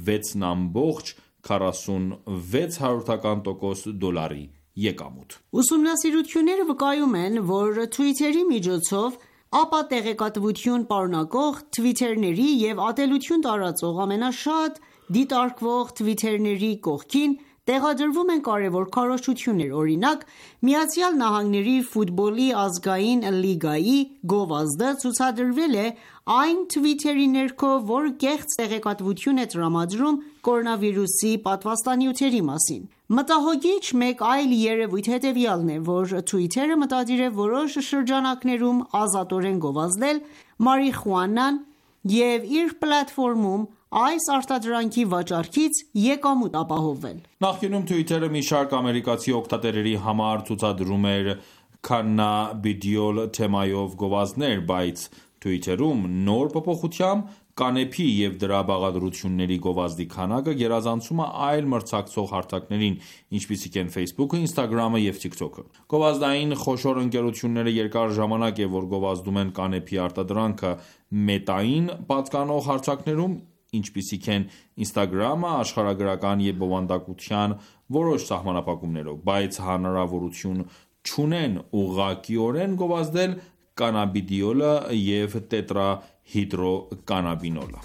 վեց կետի քառասունվեց տոկոս դոլարի եկամուտ: Ուսումնասիրությունները վկայում են, որ Twitter-ի միջոցով ապատեղեկատվություն պարունակող թվիթների և ատելություն տարածող ամենաշատ դիտարկվող թվիթների կողքին տեղադրվում են կարևոր քարոզչություններ: Օրինակ, ԱՄՆ-ի ֆուտբոլի ազգային լիգայի գովազդը ցուցադրվել է այն թվիթերի ներքո, որը կեղծ տեղեկատվություն է տրամադրում կորոնավիրուսի պատվաստանյութերի մասին: Մտահոգիչ մեկ այլ երևույթ հետևյալն է, որ Twitter-ը մտադիր է որոշ շրջանակներում ազատորեն գովազդել մարիխուանան և իր պլատֆորմում այս արտադրանքի վաճառքից եկամուտ ապահովել: Նախկինում Twitter-ը մի շարք ամերիկացի օգտատերերի համար ցուցադրում էր քաննաբիդիոլ թեմայով գովազդներ, բայց Twitter-ում նոր փոփոխությամբ կանեփի և դրա բաղադրությունների գովազդի քանակը գերազանցում է այլ մրցակցող հարթակներին, ինչպիսիք են Facebook-ը, Instagram-ը և TikTok-ը: Գովազդային խոշոր ընկերությունները երկար ժամանակ է, որ գովազդում են կանեփի արտադրանքը Մետային պատկանող հարթակներում, ինչպիսիք են Instagram-ը, աշխարհագրական և բովանդակության որոշ սահմանափակումներով, բայց հնարավորություն չունեն ուղղակիորեն գովազդել կանաբիդիոլը և տետրա հիդրո կանաբինոլը: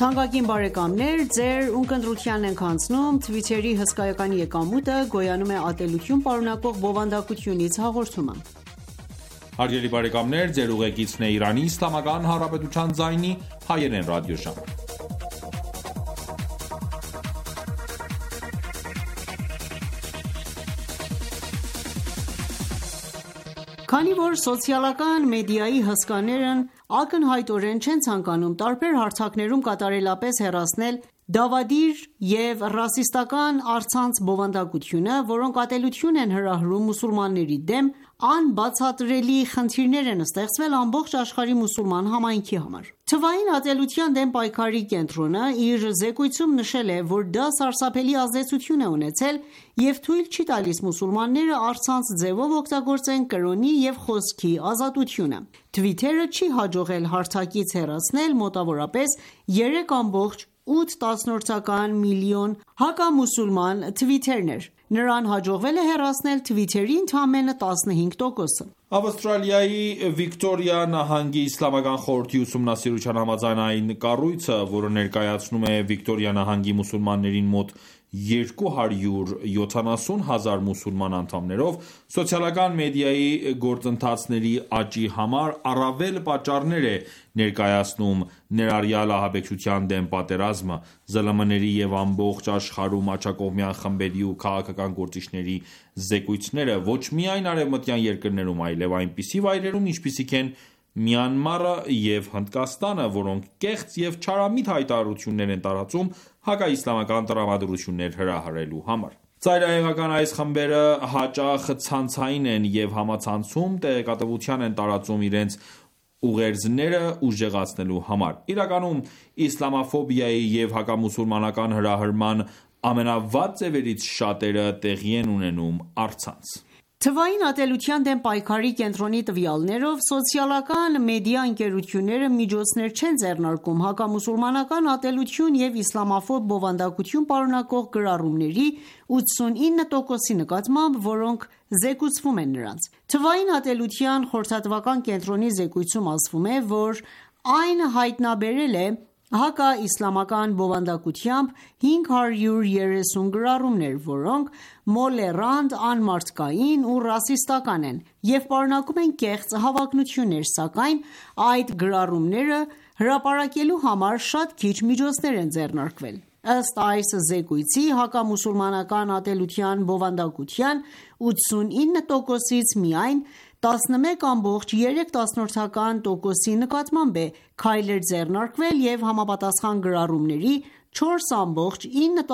Թանկագին բարեկամներ, ձեր ունկնդրությանն ենք հանձնում Twitter-ի հսկայական եկամուտը գոյանում է ատելություն պարունակող բովանդակությունից հաղորդումը։ Հարգելի բարեկամներ, ձեր ուղեկիցն է Իրանի Իսլամական Հանրապետության ձայնի հայերեն ռադիոժամ։ Քանի որ սոցիալական մեդիայի հսկաներն ակնհայտորեն չեն ցանկանում տարբեր հարթակներում կատարելապես հեռացնել դավադիր և ռասիստական առցանց բովանդակությունը, որոնք ատելություն են հրահրում մուսուլմանների դեմ, անբացատրելի խնդիրներ են ստեղծվել ամբողջ աշխարհի մուսուլման համայնքի համար։ Թվային ատելության դեմ պայքարի կենտրոնը իր զեկույցում նշել է, որ դա սարսափելի ազդեցություն է ունեցել և թույլ չի տալիս մուսուլմանները առցանց ձևով օգտագործեն կրոնի և խոսքի ազատությունը։ Twitter-ը չի հաջողել հարթակից հեռացնել մոտավորապես երեք ամբողջ ութ միլիոն հակամուսուլման թվիթերներ։ Նրան հաջողվել է հեռացնել Twitter-ի ընդամենը տասնհինգ տոկոսը։ Ավստրալիայի Վիկտորիա նահանգի իսլամական խորհրդի ուսումնասիրության համաձայն այն կառույցը, որը ներկայացնում է Վիկտորիա նահանգի մուսուլմաններին մոտ երկու հարյուր յոթանասուն հազար մուսուլման անդամներով, սոցիալական մեդիայի գործընթացների աճի համար առավել պատճառներ է ներկայացնում, ներառյալ ահաբեկչության դեմ պատերազմը, ԶԼՄ-ների և ամբողջ աշխարհում աջակողմյան խմբերի ու քաղաքական գործիչների զեկույցները, ոչ միայն արևմտյան երկրներում, այլև այնպիսի վայրերում, ինչպիսիք են Մյանմարը և Հնդկաստանը, որոնք կեղծ և չարամիտ հայտարարություններ են տարածում հակաիսլամական տրամադրություններ հրահրելու համար։ Ծայրահեղական այս խմբերը հաճախ ցանցային են և համացանցում տեղեկատվության են տարածում իրենց ուղերձները ուժեղացնելու համար։ Իրականում իսլամաֆոբիայի և հակամուսուլմանական հրահրման ամենավատ ձևերից շատերը տեղի են ունենում առցանց։ Թվային ատելության դեմ պայքարի կենտրոնի տվյալներով, սոցիալական մեդիա ընկերությունները միջոցներ չեն ձեռնարկում հակամուսուլմանական ատելություն և իսլամաֆոբ բովանդակություն պարունակող գրառումների ութսունինը տոկոսի նկատմամբ, որոնք զեկուցվում են նրանց։ Թվային ատելության խորհրդատվական կենտրոնի զեկույցում ասվում է, որ այն հայտնաբերել է հակաիսլամական բովանդակությամբ հինգ հարյուր երեսուն գրառումներ, որոնք մոլեռանդ, անմարդկային ու ռասիստական են և պարունակում են կեղծ հավակնություններ, սակայն այդ գրառումները հրապարակելու համար շատ քիչ միջոցներ են ձեռնարկվել։ Ըստ այս զեկույցի, հակամուսուլմանական ատելության բովանդակության ութսունինը տոկոսից միայն տասնմեկ ամբողջ երեք տոկոսի նկատմամբ է քայլեր ձեռնարկվել և համապատասխան գրառումների չորս ամբողջ ինը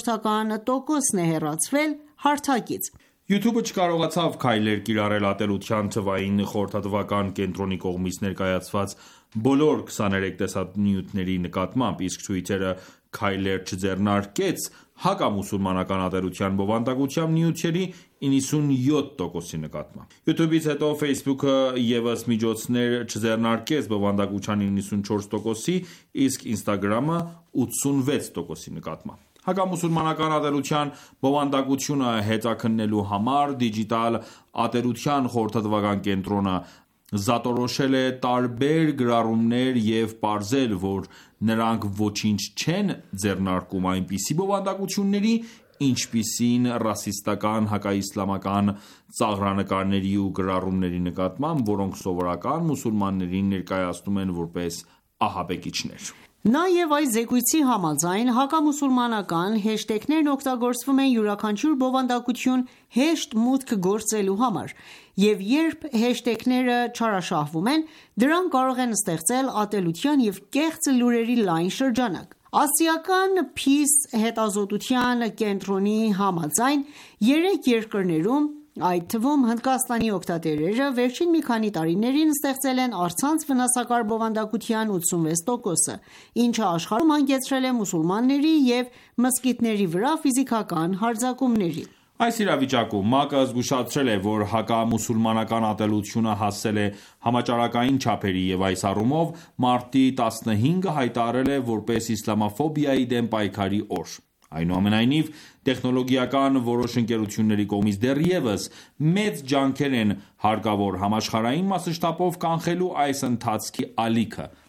տոկոսն է հեռացվել հարթակից։ YouTube-ը չկարողացավ քայլեր կիրառել ատելության թվային խորհրդատվական կենտրոնի կողմից ներկայացված բոլոր քսաներեք տեսանյութերի նկատմամբ, իսկ Twitter-ը քայլեր չձեռնարկեց հակամուսուլմանական ատելության բովանդակությամբ նյութերի իննսունյոթ տոկոսի նկատմամբ։ YouTube-ից հետո Facebook-ը ևս միջոցներ չձեռնարկեց բովանդակության իննսունչորս տոկոսի, իսկ Instagram-ը ութսունվեց տոկոսի նկատմամբ։ Հակամուսուլմանական ատելության բովանդակությունը հետաքննելու համար դիջիտալ ատելության խորհրդատվական կենտրոնը զատորոշել է տարբեր գրառումներ և պարզել, որ նրանք ոչինչ չեն ձեռնարկում այնպիսի բովանդակությունների, ինչպիսին ռասիստական, հակաիսլամական ծաղրանկարների ու գրառումների նկատմամբ, որոնք սովորական մուսուլմաններին ներկայացնում են որպես ահաբեկիչներ։ Նաև այս զեկույցի համաձայն, հակամուսուլմանական հեշթեգներն օգտագործվում են յուրաքանչյուր բովանդակություն հեշտ մուտք գործելու համար, և երբ հեշթեգները չարաշահվում են, դրանք կարող են ստեղծել ատելության և կեղծ լուրերի լայն շրջանակ։ Ասիական Peace հետազոտության կենտրոնի համաձայն, երեք երկրներում, այդ թվում Հնդկաստանի օգտատերերը վերջին մի քանի տարիներին ստեղծել են առցանց վնասակար բովանդակության ութսունվեց տոկոսը, ինչը աշխարհում հանգեցրել է մուսուլմանների և մզկիթների վրա ֆիզիկական հարձակումների։ Այս իրավիճակում ՄԱԿ-ը զգուշացրել է, որ հակամուսուլմանական ատելությունը հասել է համաճարակային չափերի և այս առումով մարտի տասնհինգը հայտարարել է որպես իսլամաֆոբիայի դեմ պայքարի օր։ Այնուամենայնիվ, տեխնոլոգիական որոշ ընկերությունների կողմից դեռևս մեծ ջանքեր են հարկավոր համաշխարհային մասշտաբով կանխելու այս ընթացքի ալիքը։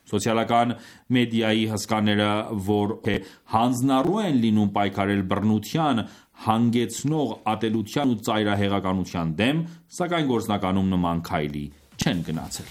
Սոցիալական մեդիայի հսկաները, որ հանձնառու են լինում պայքարել բռնության, հանգեցնող ատելության ու ծայրահեղականության դեմ, սակայն գործնականում նման քայլի չեն գնացել: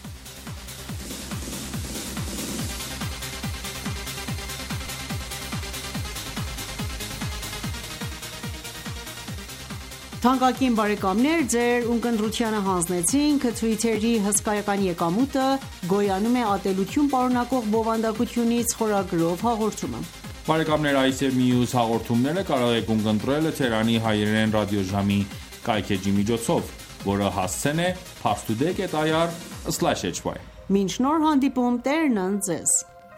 Թանկագին բարեկամներ, ձեր ունկնդրությանը հանձնեցինք Twitter-ի հսկայական եկամուտը գոյանում է ատելություն պարունակող բովանդակությունից խորագրով հաղորդումը: Բարեկամներ, այս և մյուս հաղորդումները կարող եք ունկնդրել Թերանի հայերեն ռադիոժամի կայքէջի միջոցով, որը հասցեն է parstoday dot i r slash h y: Մինչ նոր հանդիպում, Տերն ընդ ձեզ: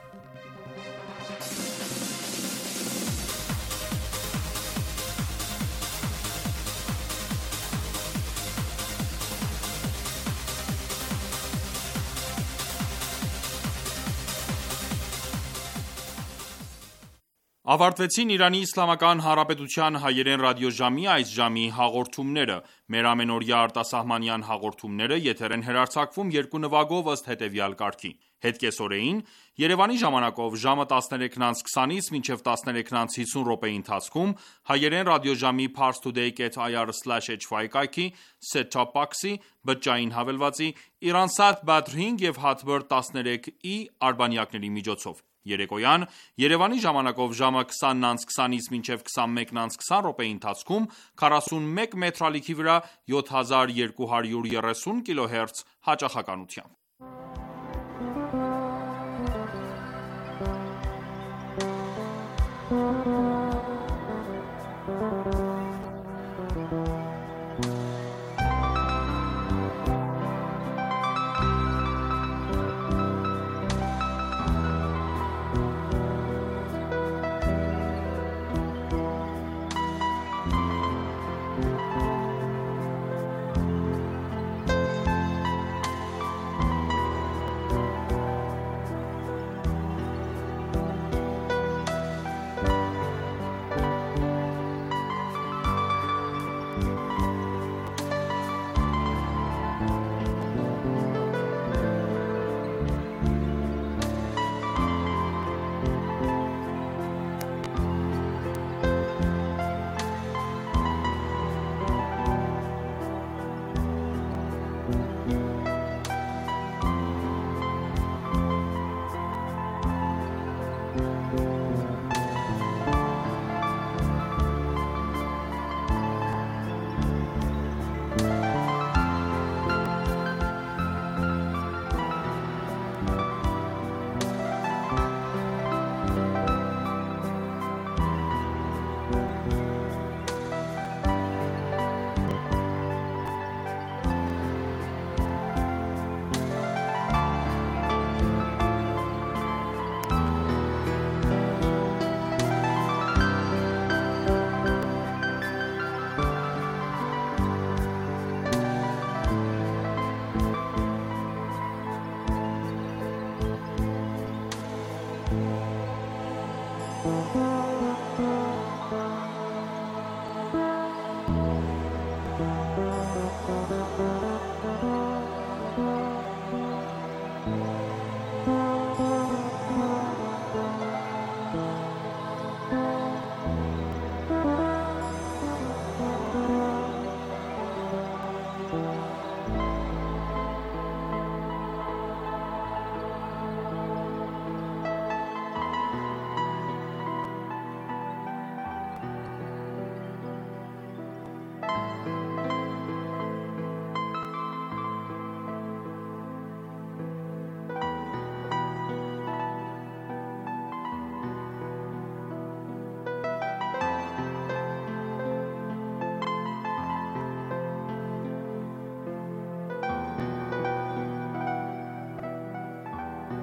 Ավարտվեցին Իրանի Իսլամական Հանրապետության հայերեն ռադիոժամի այս ժամի հաղորդումները: Մեր ամենօրյա արտասահմանյան հաղորդումները եթեր են հեռարձակվում երկու նվագով ըստ հետևյալ կարգի: Հետկեսօրեին Երևանի ժամանակով ժամը տասներեքն անց քսանից մինչև տասներեքն անց հիսուն րոպեի ընթացքում հայերեն ռադիոժամի parstoday dot i r slash h y կայքի set-top box-ի, բջջային հավելվածի, Iransat Badrhing և Hatbird տասներեք i արբանյակների միջոցով: Երեկոյան Երևանի ժամանակով ժամը քսանն անց քսանից մինչև քսանմեկն անց քսան րոպեի ընթացքում քառասունմեկ մետրալիքի վրա յոթ հազար երկու հարյուր երեսուն կիլոհերց հաճախականությամբ: